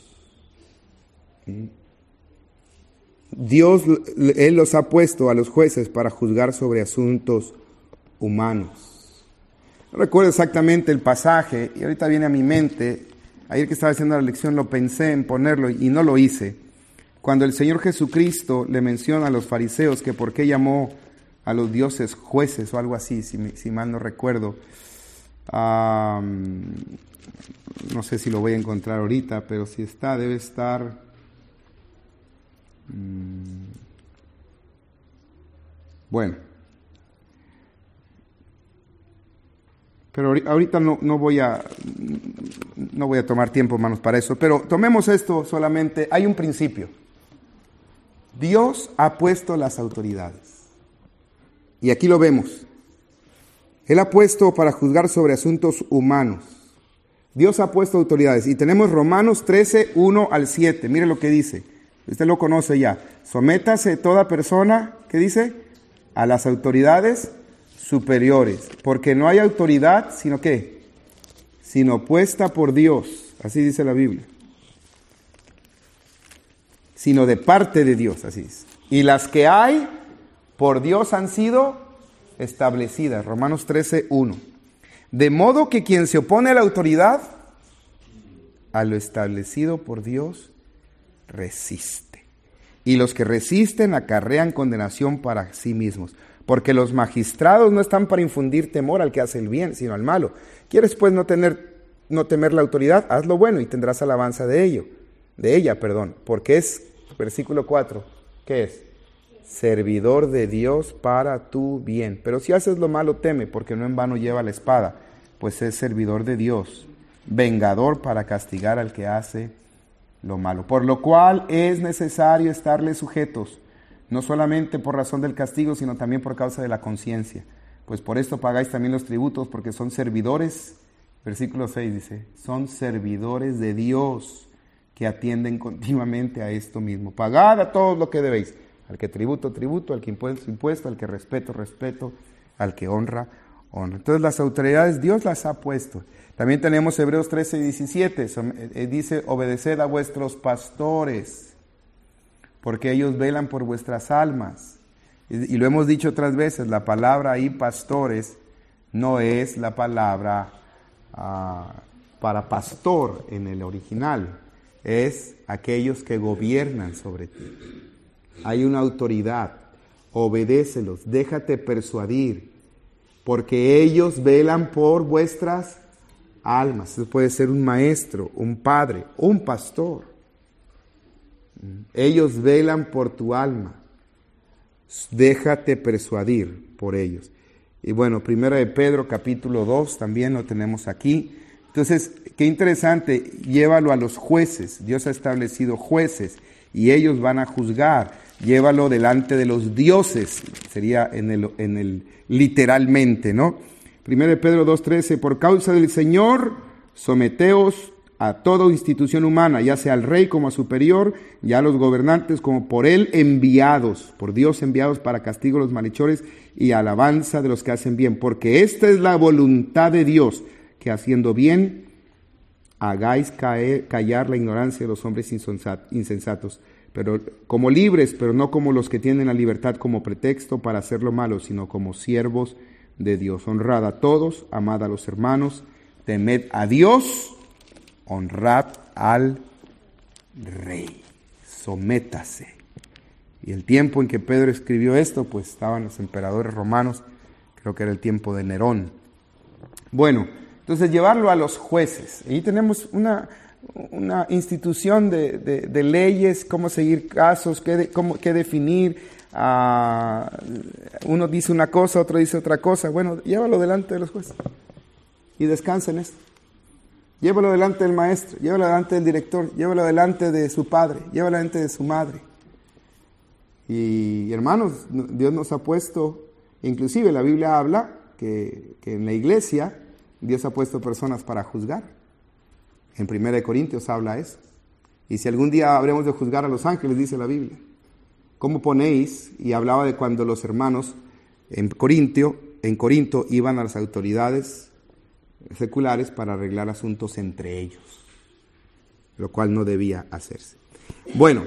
Dios, Él los ha puesto a los jueces para juzgar sobre asuntos humanos. No recuerdo exactamente el pasaje y ahorita viene a mi mente. Ayer que estaba haciendo la lección lo pensé en ponerlo y no lo hice. Cuando el Señor Jesucristo le menciona a los fariseos que por qué llamó a los dioses jueces o algo así, si mal no recuerdo. No sé si lo voy a encontrar ahorita, pero si está, debe estar. Bueno. Pero ahorita no voy a tomar tiempo, hermanos, para eso. Pero tomemos esto solamente. Hay un principio. Dios ha puesto las autoridades. Y aquí lo vemos. Él ha puesto para juzgar sobre asuntos humanos. Dios ha puesto autoridades. Y tenemos Romanos 13, 1 al 7. Mire lo que dice. Usted lo conoce ya. Sométase toda persona, ¿qué dice? A las autoridades superiores, porque no hay autoridad, sino ¿qué? Sino puesta por Dios, así dice la Biblia. Sino de parte de Dios, así es. Y las que hay, por Dios han sido establecidas, Romanos 13, 1. De modo que quien se opone a la autoridad, a lo establecido por Dios, resiste. Y los que resisten acarrean condenación para sí mismos. Porque los magistrados no están para infundir temor al que hace el bien, sino al malo. ¿Quieres pues no tener no temer la autoridad, haz lo bueno y tendrás alabanza de ella, porque es, versículo 4, ¿qué es? Servidor de Dios para tu bien. Pero si haces lo malo, teme, porque no en vano lleva la espada, pues es servidor de Dios, vengador para castigar al que hace lo malo. Por lo cual es necesario estarle sujetos, no solamente por razón del castigo, sino también por causa de la conciencia. Pues por esto pagáis también los tributos, porque son servidores, versículo 6 dice, son servidores de Dios, que atienden continuamente a esto mismo. Pagad a todos lo que debéis. Al que tributo, tributo, al que impuesto, impuesto, al que respeto, respeto, al que honra, honra. Entonces las autoridades Dios las ha puesto. También tenemos Hebreos 13 y 17, dice, obedeced a vuestros pastores, porque ellos velan por vuestras almas. Y lo hemos dicho otras veces, la palabra ahí, pastores, no es la palabra para pastor en el original, es aquellos que gobiernan sobre ti. Hay una autoridad, obedécelos, déjate persuadir, porque ellos velan por vuestras almas. Eso puede ser un maestro, un padre, un pastor. Ellos velan por tu alma. Déjate persuadir por ellos. Y bueno, 1 de Pedro capítulo 2 también lo tenemos aquí. Entonces, qué interesante, llévalo a los jueces. Dios ha establecido jueces y ellos van a juzgar. Llévalo delante de los dioses, sería en el literalmente, ¿no? 1 de Pedro 2:13, por causa del Señor, someteos a toda institución humana, ya sea al rey como a superior, ya a los gobernantes como por él enviados, por Dios enviados para castigo a los malhechores y alabanza de los que hacen bien, porque esta es la voluntad de Dios, que haciendo bien hagáis callar la ignorancia de los hombres insensatos, pero como libres, pero no como los que tienen la libertad como pretexto para hacer lo malo, sino como siervos de Dios. Honrad a todos, amad a los hermanos, temed a Dios, honrad al rey, sométase. Y el tiempo en que Pedro escribió esto, pues estaban los emperadores romanos, creo que era el tiempo de Nerón. Bueno, entonces llevarlo a los jueces. Ahí tenemos una institución de leyes, cómo seguir casos, qué definir. Uno dice una cosa, otro dice otra cosa. Bueno, llévalo delante de los jueces y descansa en esto. Llévalo delante del maestro, llévalo delante del director, llévalo delante de su padre, llévalo delante de su madre. Y hermanos, Dios nos ha puesto, inclusive la Biblia habla que en la iglesia Dios ha puesto personas para juzgar. En 1 Corintios habla eso. Y si algún día habremos de juzgar a los ángeles, dice la Biblia. ¿Cómo ponéis? Y hablaba de cuando los hermanos en Corinto iban a las autoridades seculares para arreglar asuntos entre ellos, lo cual no debía hacerse. Bueno,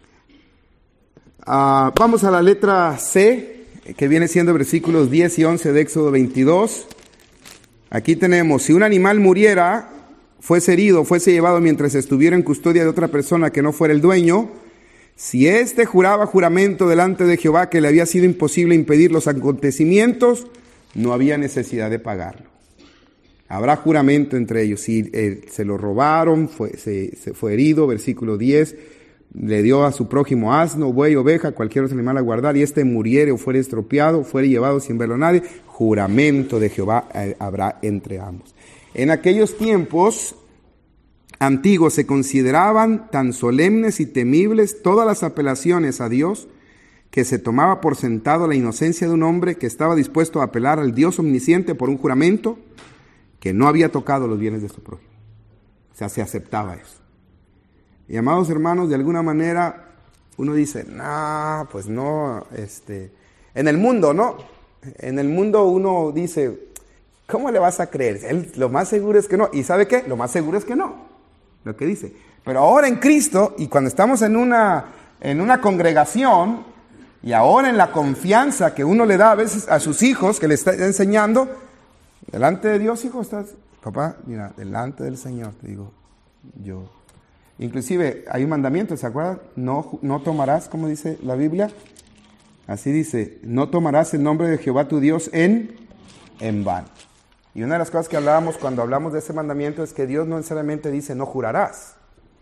vamos a la letra C, que viene siendo versículos 10 y 11 de Éxodo 22. Aquí tenemos, si un animal muriera, fuese herido, fuese llevado mientras estuviera en custodia de otra persona que no fuera el dueño, si éste juraba juramento delante de Jehová que le había sido imposible impedir los acontecimientos, no había necesidad de pagarlo. Habrá juramento entre ellos. Si se lo robaron, se fue herido, versículo 10, le dio a su prójimo asno, buey, oveja, cualquier otro animal a guardar, y éste muriere o fuere estropeado, fuere llevado sin verlo nadie, juramento de Jehová habrá entre ambos. En aquellos tiempos antiguos se consideraban tan solemnes y temibles todas las apelaciones a Dios, que se tomaba por sentado la inocencia de un hombre que estaba dispuesto a apelar al Dios omnisciente por un juramento que no había tocado los bienes de su prójimo. O sea, se aceptaba eso. Y amados hermanos, de alguna manera uno dice, no, pues no, en el mundo, ¿no? En el mundo uno dice, ¿cómo le vas a creer? Lo más seguro es que no. ¿Y sabe qué? Lo más seguro es que no, lo que dice. Pero ahora en Cristo, y cuando estamos en una congregación, y ahora en la confianza que uno le da a veces a sus hijos, que le está enseñando, delante de Dios, hijo, estás, papá, mira, delante del Señor, te digo, yo. Inclusive hay un mandamiento, ¿se acuerdan? No tomarás, como dice la Biblia, así dice, no tomarás el nombre de Jehová tu Dios en vano. Y una de las cosas que hablábamos cuando hablamos de ese mandamiento es que Dios no necesariamente dice no jurarás.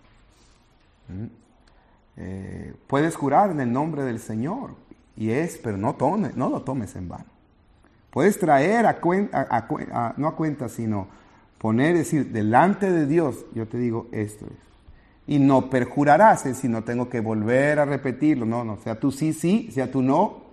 Puedes jurar en el nombre del Señor, pero no lo tomes en vano. Puedes traer no a cuenta, sino poner, decir, delante de Dios, yo te digo esto es. Y no perjurarás, es decir, no tengo que volver a repetirlo, no, sea tú sí, sea tú no.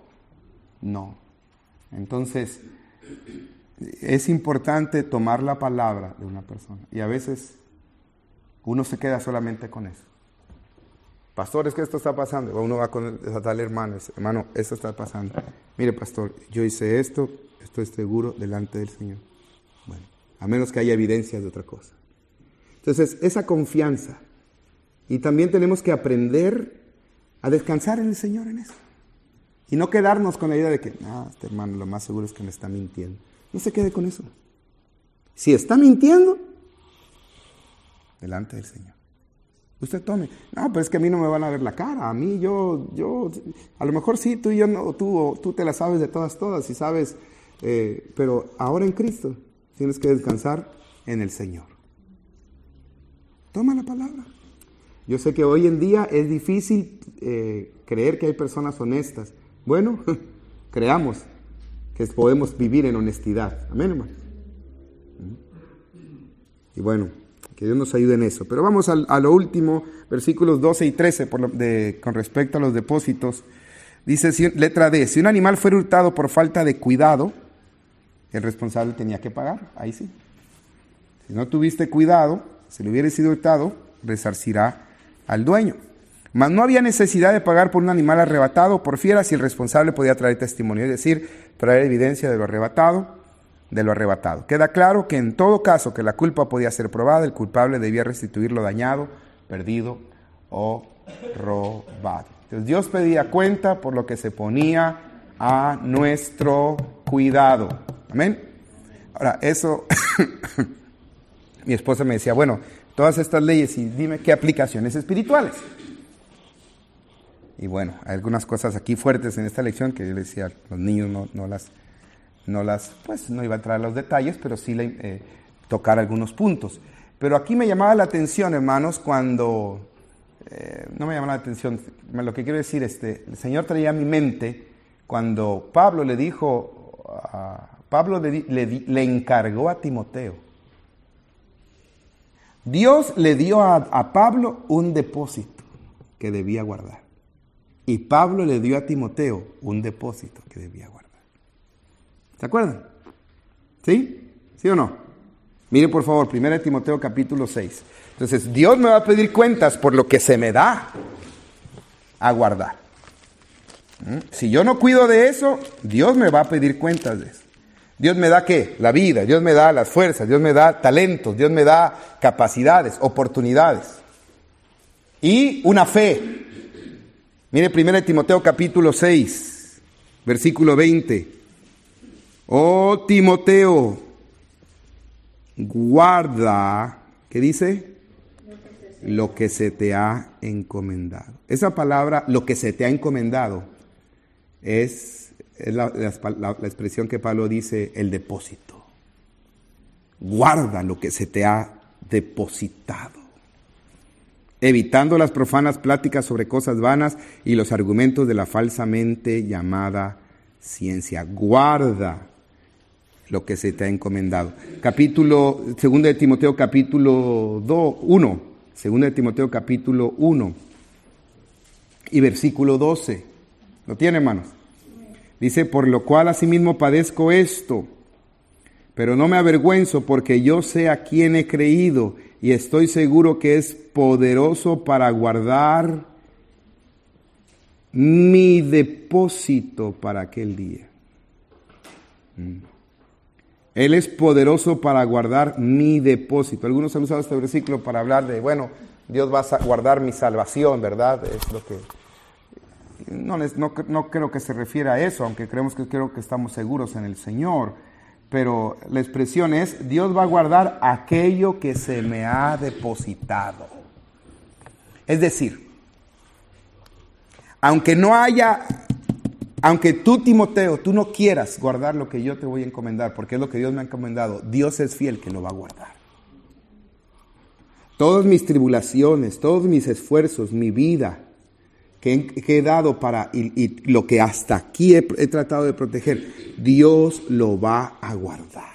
Entonces, es importante tomar la palabra de una persona. Y a veces uno se queda solamente con eso. Pastor, es que esto está pasando. Uno va con a tal hermano, esto está pasando. Mire, pastor, yo hice esto, estoy seguro delante del Señor. Bueno, a menos que haya evidencias de otra cosa. Entonces, esa confianza. Y también tenemos que aprender a descansar en el Señor en eso. Y no quedarnos con la idea de que, este hermano lo más seguro es que me está mintiendo. No se quede con eso. Si está mintiendo, delante del Señor. Usted tome. Pero es que a mí no me van a ver la cara. A mí, yo, a lo mejor sí, tú y yo no, tú te la sabes de todas y sabes, pero ahora en Cristo tienes que descansar en el Señor. Toma la palabra. Yo sé que hoy en día es difícil creer que hay personas honestas. Bueno, creamos que podemos vivir en honestidad. Amén, hermano. Y bueno, que Dios nos ayude en eso. Pero vamos a lo último, versículos 12 y 13, con respecto a los depósitos. Dice, letra D, si un animal fuera hurtado por falta de cuidado, el responsable tenía que pagar. Ahí sí. Si no tuviste cuidado, si le hubiera sido hurtado, resarcirá al dueño. Mas no había necesidad de pagar por un animal arrebatado o por fiera si el responsable podía traer testimonio, es decir, traer evidencia de lo arrebatado. Queda claro que en todo caso que la culpa podía ser probada, el culpable debía restituir lo dañado, perdido o robado. Entonces Dios pedía cuenta por lo que se ponía a nuestro cuidado. Amén. Ahora, eso, mi esposa me decía, bueno, todas estas leyes y dime qué aplicaciones espirituales. Y bueno, hay algunas cosas aquí fuertes en esta lección que yo le decía, los niños pues no iba a entrar a los detalles, pero sí tocar algunos puntos. Pero aquí me llamaba la atención, hermanos, cuando, no me llamaba la atención, lo que quiero decir, el Señor traía a mi mente cuando Pablo le dijo, le encargó a Timoteo. Dios le dio a Pablo un depósito que debía guardar. Y Pablo le dio a Timoteo un depósito que debía guardar. ¿Se acuerdan? ¿Sí? ¿Sí o no? Miren por favor, 1 Timoteo capítulo 6. Entonces, Dios me va a pedir cuentas por lo que se me da a guardar. Si yo no cuido de eso, Dios me va a pedir cuentas de eso. Dios me da ¿qué? La vida, Dios me da las fuerzas, Dios me da talentos, Dios me da capacidades, oportunidades. Y una fe. Mire 1 Timoteo capítulo 6, versículo 20. Oh Timoteo, guarda, ¿qué dice? Lo que se te ha encomendado. Esa palabra, lo que se te ha encomendado, es la expresión que Pablo dice, el depósito. Guarda lo que se te ha depositado. Evitando las profanas pláticas sobre cosas vanas y los argumentos de la falsamente llamada ciencia. Guarda lo que se te ha encomendado. 2 de Timoteo capítulo 1. 2 de Timoteo capítulo 1 y versículo 12. ¿Lo tiene, hermanos? Dice, por lo cual asimismo padezco esto, pero no me avergüenzo porque yo sé a quién he creído y estoy seguro que es poderoso para guardar mi depósito para aquel día. Él es poderoso para guardar mi depósito. Algunos han usado este versículo para hablar de, bueno, Dios va a guardar mi salvación, ¿verdad? Es lo que... No creo que se refiera a eso, aunque creo que estamos seguros en el Señor. Pero la expresión es, Dios va a guardar aquello que se me ha depositado. Es decir, aunque no haya Aunque tú, Timoteo, tú no quieras guardar lo que yo te voy a encomendar, porque es lo que Dios me ha encomendado, Dios es fiel que lo va a guardar. Todas mis tribulaciones, todos mis esfuerzos, mi vida que he dado para, y lo que hasta aquí he tratado de proteger, Dios lo va a guardar.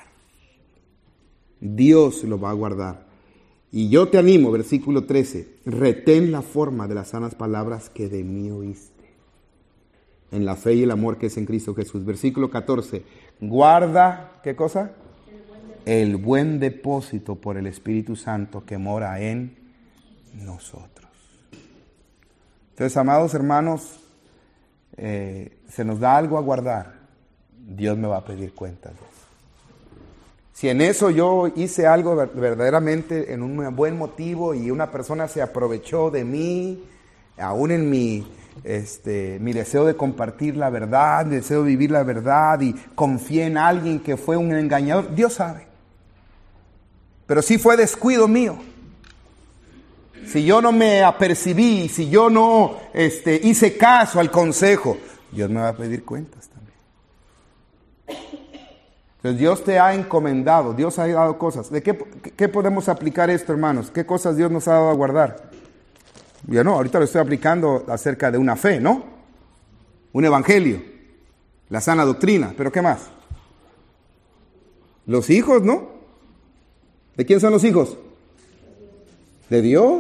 Dios lo va a guardar. Y yo te animo, versículo 13, retén la forma de las sanas palabras que de mí oíste, en la fe y el amor que es en Cristo Jesús. Versículo 14, guarda, ¿qué cosa? El buen depósito por el Espíritu Santo que mora en nosotros. Entonces, amados hermanos, se nos da algo a guardar, Dios me va a pedir cuentas de eso. Si en eso yo hice algo verdaderamente en un buen motivo y una persona se aprovechó de mí, aún en mi deseo de compartir la verdad, mi deseo de vivir la verdad y confié en alguien que fue un engañador, Dios sabe. Pero si fue descuido mío, si yo no me apercibí, si yo no hice caso al consejo, Dios me va a pedir cuentas también. Entonces Dios te ha encomendado, Dios ha dado cosas. ¿De qué podemos aplicar esto, hermanos? ¿Qué cosas Dios nos ha dado a guardar? Ya no, ahorita lo estoy aplicando acerca de una fe, ¿no? Un evangelio, la sana doctrina, pero ¿qué más? Los hijos, ¿no? ¿De quién son los hijos? ¿De Dios?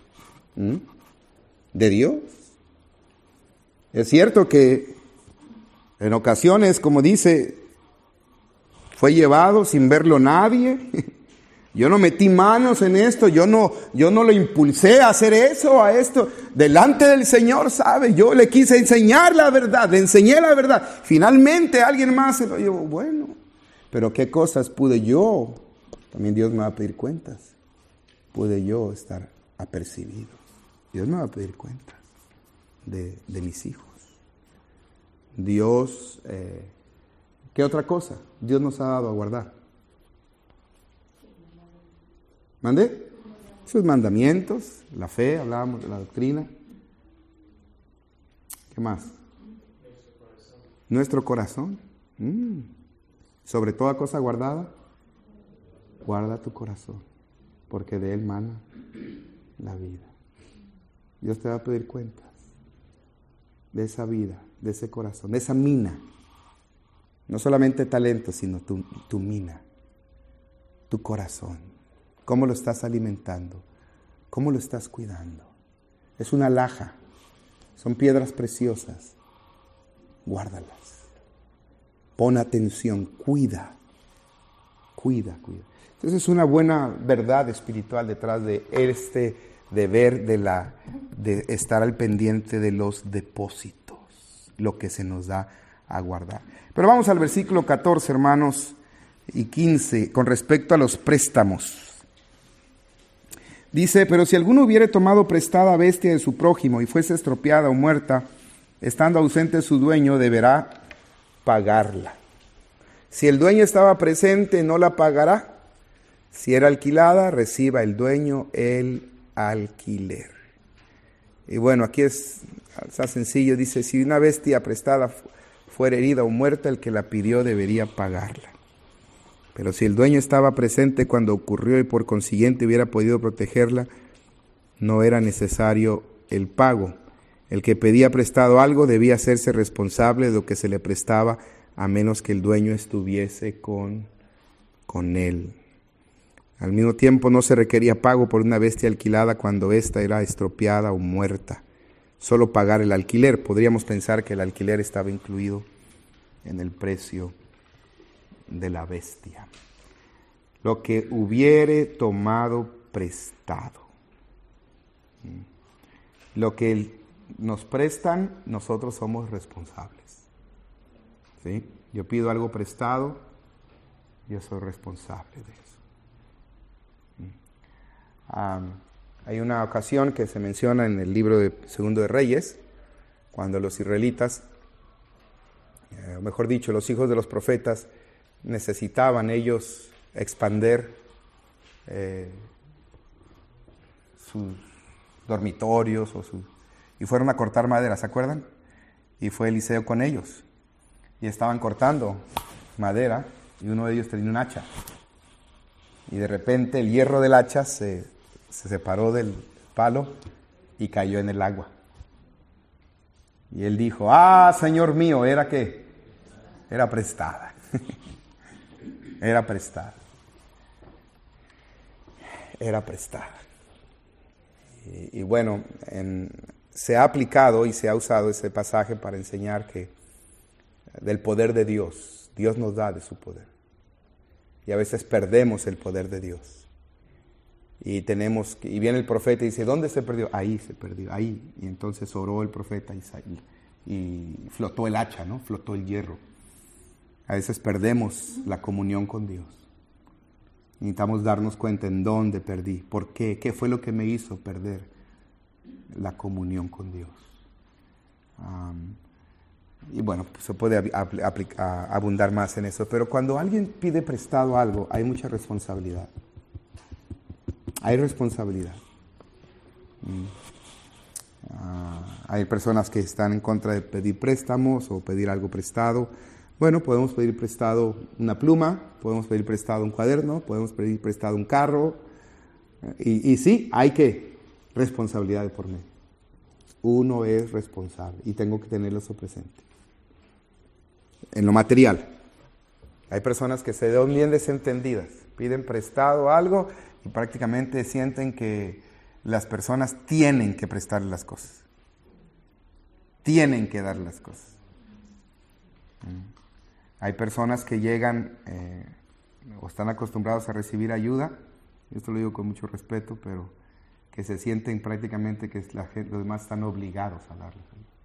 ¿De Dios? Es cierto que en ocasiones, como dice, fue llevado sin verlo nadie. Yo no metí manos en esto, yo no lo impulsé a hacer eso, a esto. Delante del Señor, ¿sabe? Yo le quise enseñar la verdad, le enseñé la verdad. Finalmente alguien más se lo llevó. Bueno, pero ¿qué cosas pude yo? También Dios me va a pedir cuentas. Pude yo estar apercibido. Dios me va a pedir cuentas de mis hijos. Dios, ¿qué otra cosa Dios nos ha dado a guardar? ¿Mande? Sus mandamientos, la fe, hablábamos de la doctrina. ¿Qué más? Nuestro corazón. Sobre toda cosa guardada, guarda tu corazón, porque de él mana la vida. Dios te va a pedir cuentas de esa vida, de ese corazón, de esa mina. No solamente talento, sino tu mina, tu corazón. ¿Cómo lo estás alimentando? ¿Cómo lo estás cuidando? Es una alhaja, son piedras preciosas. Guárdalas. Pon atención, cuida. Entonces es una buena verdad espiritual detrás de este deber de estar al pendiente de los depósitos, lo que se nos da a guardar. Pero vamos al versículo 14, hermanos, y 15, con respecto a los préstamos. Dice, pero si alguno hubiere tomado prestada bestia de su prójimo y fuese estropeada o muerta, estando ausente su dueño, deberá pagarla. Si el dueño estaba presente, no la pagará. Si era alquilada, reciba el dueño el alquiler. Y bueno, aquí está sencillo, dice, si una bestia prestada fuera herida o muerta, el que la pidió debería pagarla. Pero si el dueño estaba presente cuando ocurrió y por consiguiente hubiera podido protegerla, no era necesario el pago. El que pedía prestado algo debía hacerse responsable de lo que se le prestaba, a menos que el dueño estuviese con él. Al mismo tiempo no se requería pago por una bestia alquilada cuando ésta era estropeada o muerta. Solo pagar el alquiler. Podríamos pensar que el alquiler estaba incluido en el precio de la bestia. Lo que hubiere tomado prestado. Lo que nos prestan, nosotros somos responsables. ¿Sí? Yo pido algo prestado, yo soy responsable de eso. Hay una ocasión que se menciona en el libro de Segundo de Reyes, cuando los israelitas, o mejor dicho, los hijos de los profetas, necesitaban ellos expander sus dormitorios y fueron a cortar madera, ¿se acuerdan? y fue Eliseo con ellos. Y estaban cortando madera y uno de ellos tenía un hacha. Y de repente el hierro del hacha se separó del palo y cayó en el agua. Y él dijo, Señor mío, ¿era qué? Era prestada. Era prestada. Era prestada. Y bueno, se ha aplicado y se ha usado ese pasaje para enseñar que del poder de Dios, Dios nos da de su poder. Y a veces perdemos el poder de Dios. Y viene el profeta y dice, ¿dónde se perdió? Ahí se perdió, ahí. Y entonces oró el profeta y flotó el hacha, ¿no? Flotó el hierro. A veces perdemos la comunión con Dios. Necesitamos darnos cuenta en dónde perdí, por qué, qué fue lo que me hizo perder la comunión con Dios. Y bueno, se puede abundar más en eso, pero cuando alguien pide prestado algo, hay mucha responsabilidad. Hay responsabilidad. Hay personas que están en contra de pedir préstamos o pedir algo prestado. Bueno, podemos pedir prestado una pluma, podemos pedir prestado un cuaderno, podemos pedir prestado un carro. Y sí, hay responsabilidad de por medio. Uno es responsable y tengo que tenerlo eso presente. En lo material. Hay personas que se ven bien desentendidas, piden prestado algo y prácticamente sienten que las personas tienen que prestarle las cosas. Tienen que dar las cosas. Hay personas que llegan o están acostumbrados a recibir ayuda, esto lo digo con mucho respeto, pero que se sienten prácticamente que los demás están obligados a darles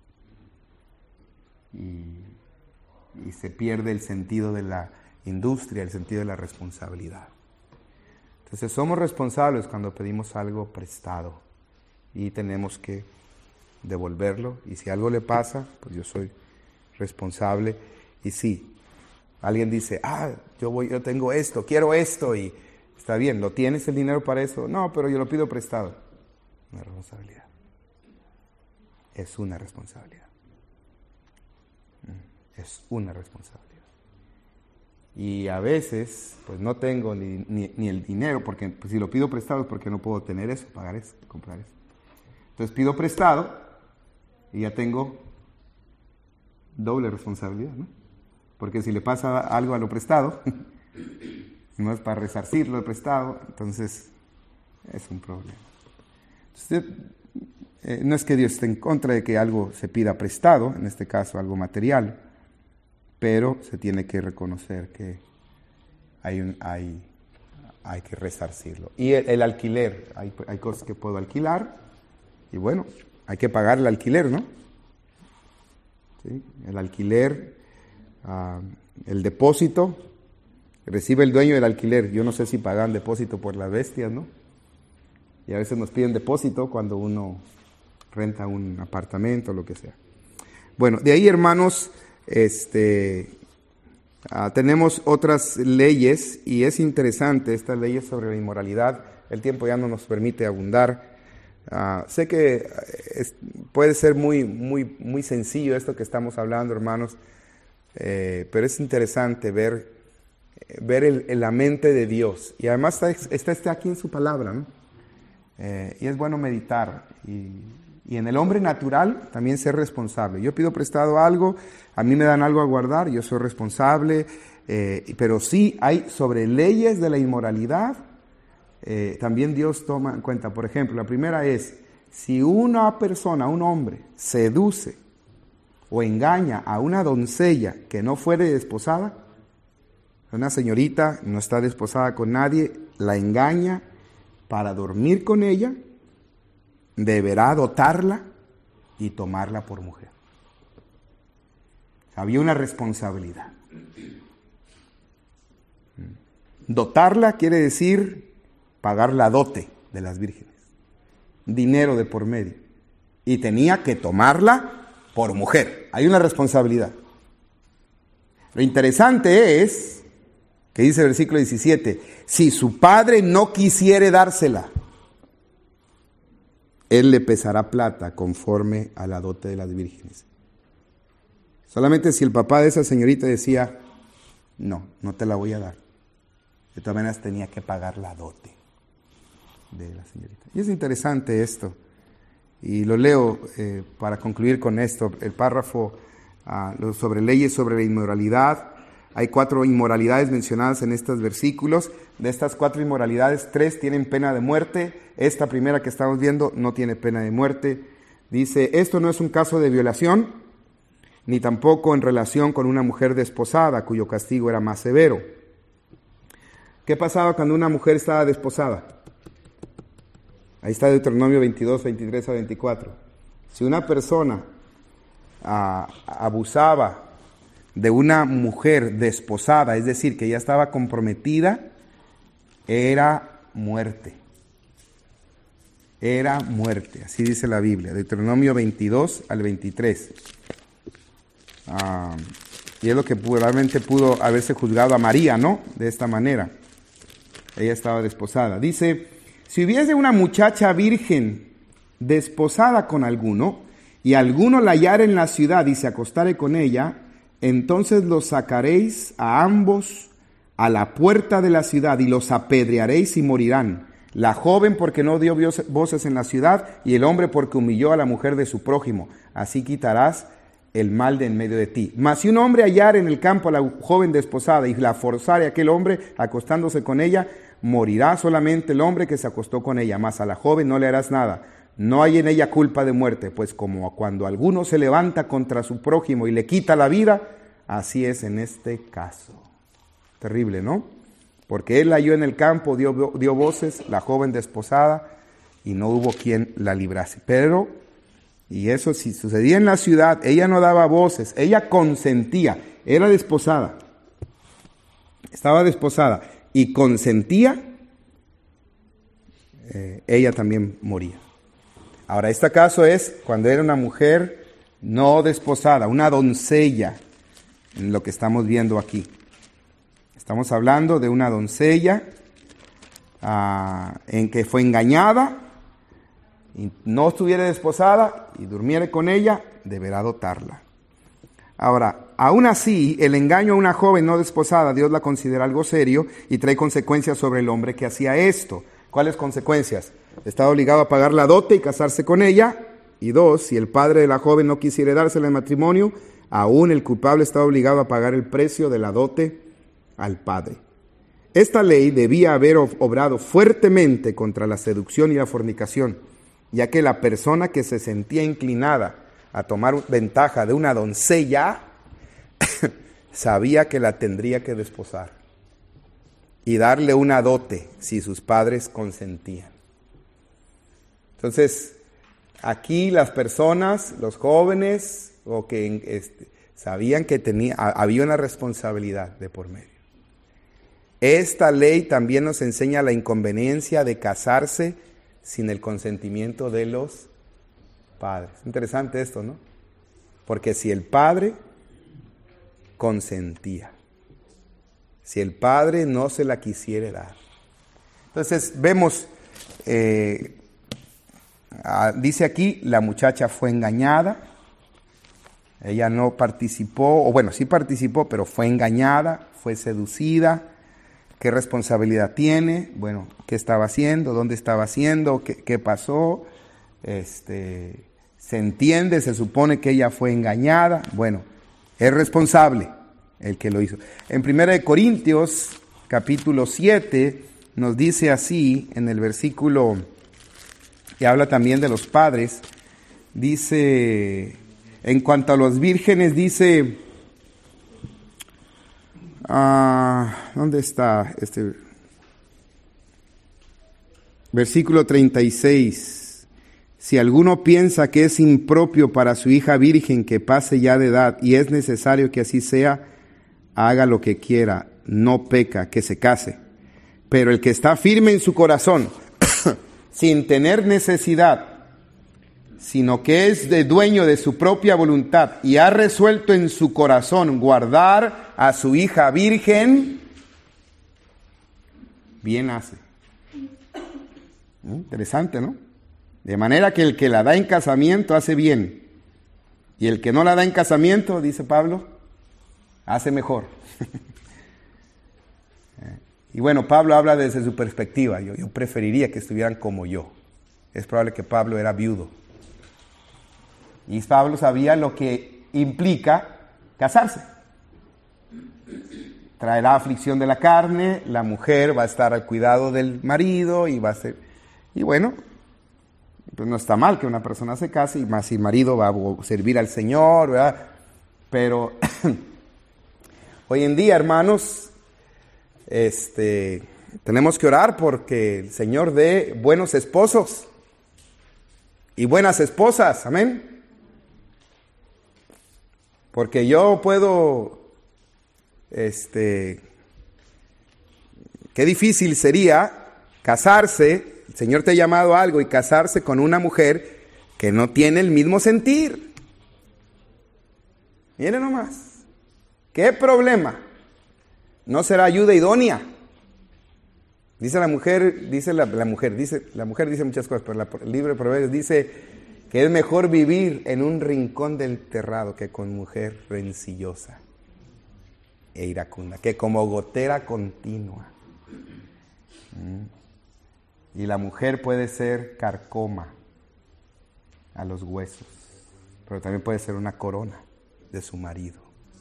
ayuda. Y se pierde el sentido de la industria, el sentido de la responsabilidad. Entonces somos responsables cuando pedimos algo prestado y tenemos que devolverlo. Y si algo le pasa, pues yo soy responsable. Y sí, alguien dice, yo tengo esto, quiero esto, y está bien, ¿lo tienes el dinero para eso? No, pero yo lo pido prestado. Una responsabilidad. Es una responsabilidad. Es una responsabilidad. Y a veces, pues no tengo ni el dinero, porque pues, si lo pido prestado es porque no puedo tener eso, pagar eso, comprar eso. Entonces pido prestado y ya tengo doble responsabilidad, ¿no? Porque si le pasa algo a lo prestado, no es para resarcir lo prestado, entonces es un problema. Entonces, no es que Dios esté en contra de que algo se pida prestado, en este caso algo material, pero se tiene que reconocer que hay que resarcirlo. Y el alquiler, hay cosas que puedo alquilar y bueno, hay que pagar el alquiler, ¿no? ¿Sí? El alquiler, el depósito, recibe el dueño del alquiler. Yo no sé si pagan depósito por las bestias, ¿no? Y a veces nos piden depósito cuando uno renta un apartamento o lo que sea. Bueno, de ahí, hermanos, tenemos otras leyes y es interesante estas leyes sobre la inmoralidad. El tiempo ya no nos permite abundar. Sé que puede ser muy sencillo esto que estamos hablando, hermanos, pero es interesante ver la mente de Dios. Y además está aquí en su palabra, ¿no? Y es bueno meditar y en el hombre natural también ser responsable. Yo pido prestado algo, a mí me dan algo a guardar, yo soy responsable, pero sí hay sobre leyes de la inmoralidad, también Dios toma en cuenta. Por ejemplo, la primera es, si una persona, un hombre, seduce o engaña a una doncella que no fuere desposada, una señorita no está desposada con nadie, la engaña para dormir con ella, deberá dotarla y tomarla por mujer. Había una responsabilidad. Dotarla quiere decir pagar la dote de las vírgenes, dinero de por medio, y tenía que tomarla por mujer. Hay una responsabilidad. Lo interesante es que dice el versículo 17, si su padre no quisiere dársela, él le pesará plata conforme a la dote de las vírgenes. Solamente si el papá de esa señorita decía, no te la voy a dar. De todas maneras tenía que pagar la dote de la señorita. Y es interesante esto. Y lo leo para concluir con esto, el párrafo sobre leyes sobre la inmoralidad. Hay 4 inmoralidades mencionadas en estos versículos. De estas 4 inmoralidades, 3 tienen pena de muerte. Esta primera que estamos viendo no tiene pena de muerte. Dice, esto no es un caso de violación, ni tampoco en relación con una mujer desposada, cuyo castigo era más severo. ¿Qué pasaba cuando una mujer estaba desposada? Ahí está Deuteronomio 22, 23 a 24. Si una persona abusaba de una mujer desposada, es decir, que ya estaba comprometida, era muerte. Era muerte, así dice la Biblia, Deuteronomio 22 al 23. Y es lo que realmente pudo haberse juzgado a María, ¿no? De esta manera. Ella estaba desposada. Dice, si hubiese una muchacha virgen desposada con alguno, y alguno la hallare en la ciudad y se acostare con ella, entonces los sacaréis a ambos a la puerta de la ciudad y los apedrearéis y morirán. La joven porque no dio voces en la ciudad y el hombre porque humilló a la mujer de su prójimo. Así quitarás el mal de en medio de ti. Mas si un hombre hallare en el campo a la joven desposada y la forzare a aquel hombre acostándose con ella, morirá solamente el hombre que se acostó con ella, mas a la joven no le harás nada. No hay en ella culpa de muerte, pues como cuando alguno se levanta contra su prójimo y le quita la vida, así es en este caso. Terrible, ¿no? Porque él la halló en el campo, dio voces, la joven desposada, y no hubo quien la librase. Pero, y eso si sucedía en la ciudad, ella no daba voces, ella consentía, era desposada, estaba desposada y consentía, ella también moría. Ahora, este caso es cuando era una mujer no desposada, una doncella, en lo que estamos viendo aquí. Estamos hablando de una doncella en que fue engañada, y no estuviera desposada y durmiera con ella, deberá dotarla. Ahora, aún así, el engaño a una joven no desposada, Dios la considera algo serio y trae consecuencias sobre el hombre que hacía esto. ¿Cuáles consecuencias? Estaba obligado a pagar la dote y casarse con ella. Y 2, si el padre de la joven no quisiera dársela en matrimonio, aún el culpable estaba obligado a pagar el precio de la dote al padre. Esta ley debía haber obrado fuertemente contra la seducción y la fornicación, ya que la persona que se sentía inclinada a tomar ventaja de una doncella sabía que la tendría que desposar y darle una dote si sus padres consentían. Entonces, aquí las personas, los jóvenes, o que sabían que había una responsabilidad de por medio. Esta ley también nos enseña la inconveniencia de casarse sin el consentimiento de los padres. Interesante esto, ¿no? Porque si el padre consentía, si el padre no se la quisiera dar. Entonces vemos, dice aquí, la muchacha fue engañada, ella no participó, o bueno, sí participó, pero fue engañada, fue seducida. ¿Qué responsabilidad tiene? Bueno, ¿qué estaba haciendo? ¿Dónde estaba haciendo? ¿Qué pasó? Se entiende, se supone que ella fue engañada. Bueno, es responsable el que lo hizo. En 1 Corintios, capítulo 7, nos dice así, en el versículo, que habla también de los padres, dice, en cuanto a los vírgenes, dice... ¿dónde está este? Versículo 36. Si alguno piensa que es impropio para su hija virgen que pase ya de edad y es necesario que así sea, haga lo que quiera, no peca, que se case. Pero el que está firme en su corazón, sin tener necesidad, sino que es de dueño de su propia voluntad y ha resuelto en su corazón guardar a su hija virgen, bien hace. Interesante, ¿no? De manera que el que la da en casamiento hace bien, Y el que no la da en casamiento, dice Pablo, hace mejor. Y bueno, Pablo habla desde su perspectiva. Yo preferiría que estuvieran como yo. Es probable que Pablo era viudo. Y Pablo sabía lo que implica casarse. Traerá aflicción de la carne, la mujer va a estar al cuidado del marido y va a ser... Y bueno, pues no está mal que una persona se case, y más si el marido va a servir al Señor, ¿verdad? Pero hoy en día, hermanos, tenemos que orar porque el Señor dé buenos esposos y buenas esposas, amén. Porque yo puedo, qué difícil sería casarse, el Señor te ha llamado a algo y casarse con una mujer que no tiene el mismo sentir. Miren nomás, qué problema. No será ayuda idónea. Dice la mujer dice muchas cosas, pero el libro de Proverbios dice que es mejor vivir en un rincón del terrado que con mujer rencillosa e iracunda, que como gotera continua. Y la mujer puede ser carcoma a los huesos, pero también puede ser una corona de su marido.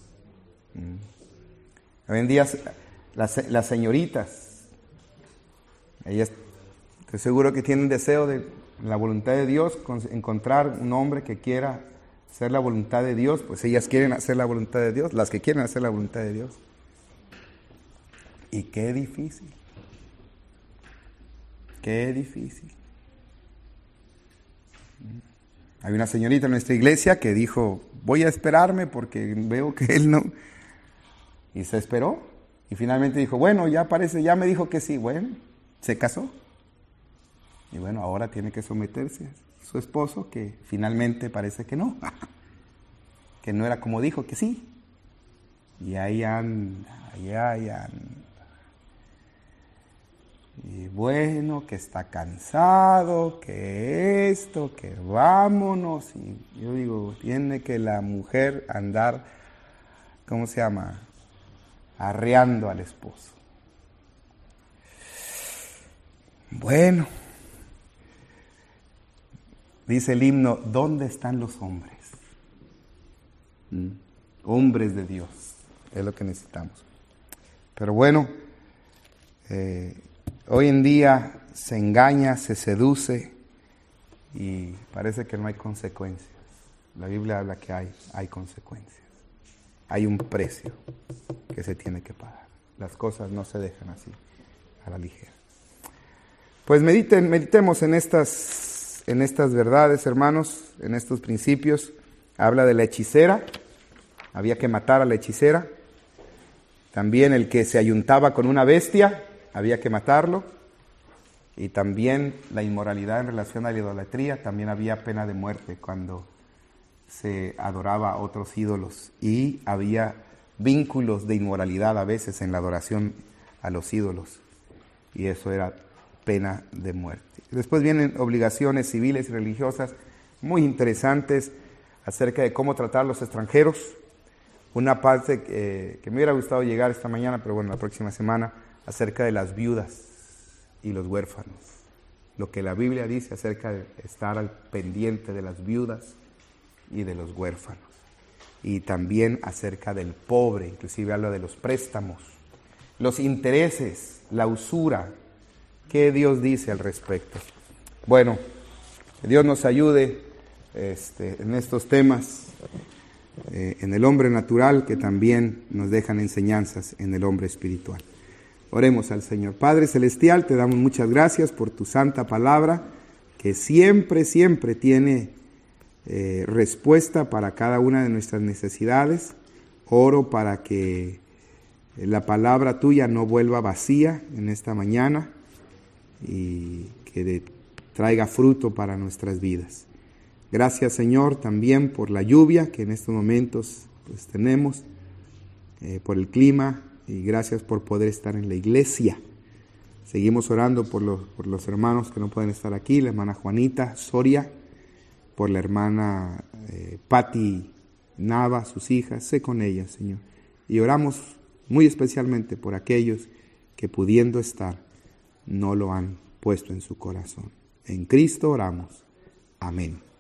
Hoy en día las señoritas, ellas estoy seguro que tienen deseo de la voluntad de Dios, encontrar un hombre que quiera hacer la voluntad de Dios, pues ellas quieren hacer la voluntad de Dios, las que quieren hacer la voluntad de Dios. Y qué difícil. Qué difícil. Hay una señorita en nuestra iglesia que dijo, voy a esperarme porque veo que él no... Y se esperó. Y finalmente dijo, bueno, ya me dijo que sí. Bueno, se casó. Y bueno, ahora tiene que someterse a su esposo, que finalmente parece que no. Que no era como dijo, que sí. Y ahí anda. Y bueno, que está cansado, que esto, que vámonos. Y yo digo, tiene que la mujer andar, ¿cómo se llama? Arreando al esposo. Bueno, dice el himno, ¿dónde están los hombres? Hombres de Dios, es lo que necesitamos. Pero bueno, hoy en día se engaña, se seduce y parece que no hay consecuencias. La Biblia habla que hay consecuencias. Hay un precio que se tiene que pagar. Las cosas no se dejan así, a la ligera. Pues meditemos en estas verdades, hermanos, en estos principios. Habla de la hechicera, había que matar a la hechicera. También el que se ayuntaba con una bestia, había que matarlo. Y también la inmoralidad en relación a la idolatría, también había pena de muerte cuando se adoraba a otros ídolos. Y había vínculos de inmoralidad a veces en la adoración a los ídolos. Y eso era pena de muerte. Después vienen obligaciones civiles y religiosas muy interesantes acerca de cómo tratar a los extranjeros. Una parte que me hubiera gustado llegar esta mañana, pero bueno, la próxima semana, acerca de las viudas y los huérfanos. Lo que la Biblia dice acerca de estar al pendiente de las viudas y de los huérfanos. Y también acerca del pobre, inclusive habla de los préstamos, los intereses, la usura. ¿Qué Dios dice al respecto? Bueno, que Dios nos ayude en estos temas, en el hombre natural, que también nos dejan enseñanzas en el hombre espiritual. Oremos al Señor. Padre Celestial, te damos muchas gracias por tu santa palabra, que siempre tiene respuesta para cada una de nuestras necesidades. Oro para que la palabra tuya no vuelva vacía en esta mañana y que traiga fruto para nuestras vidas. Gracias, Señor, también por la lluvia que en estos momentos pues tenemos, por el clima, y gracias por poder estar en la iglesia. Seguimos orando por los hermanos que no pueden estar aquí, la hermana Juanita Soria, por la hermana Patti Nava, sus hijas, sé con ellas, Señor. Y oramos muy especialmente por aquellos que pudiendo estar, no lo han puesto en su corazón. En Cristo oramos. Amén.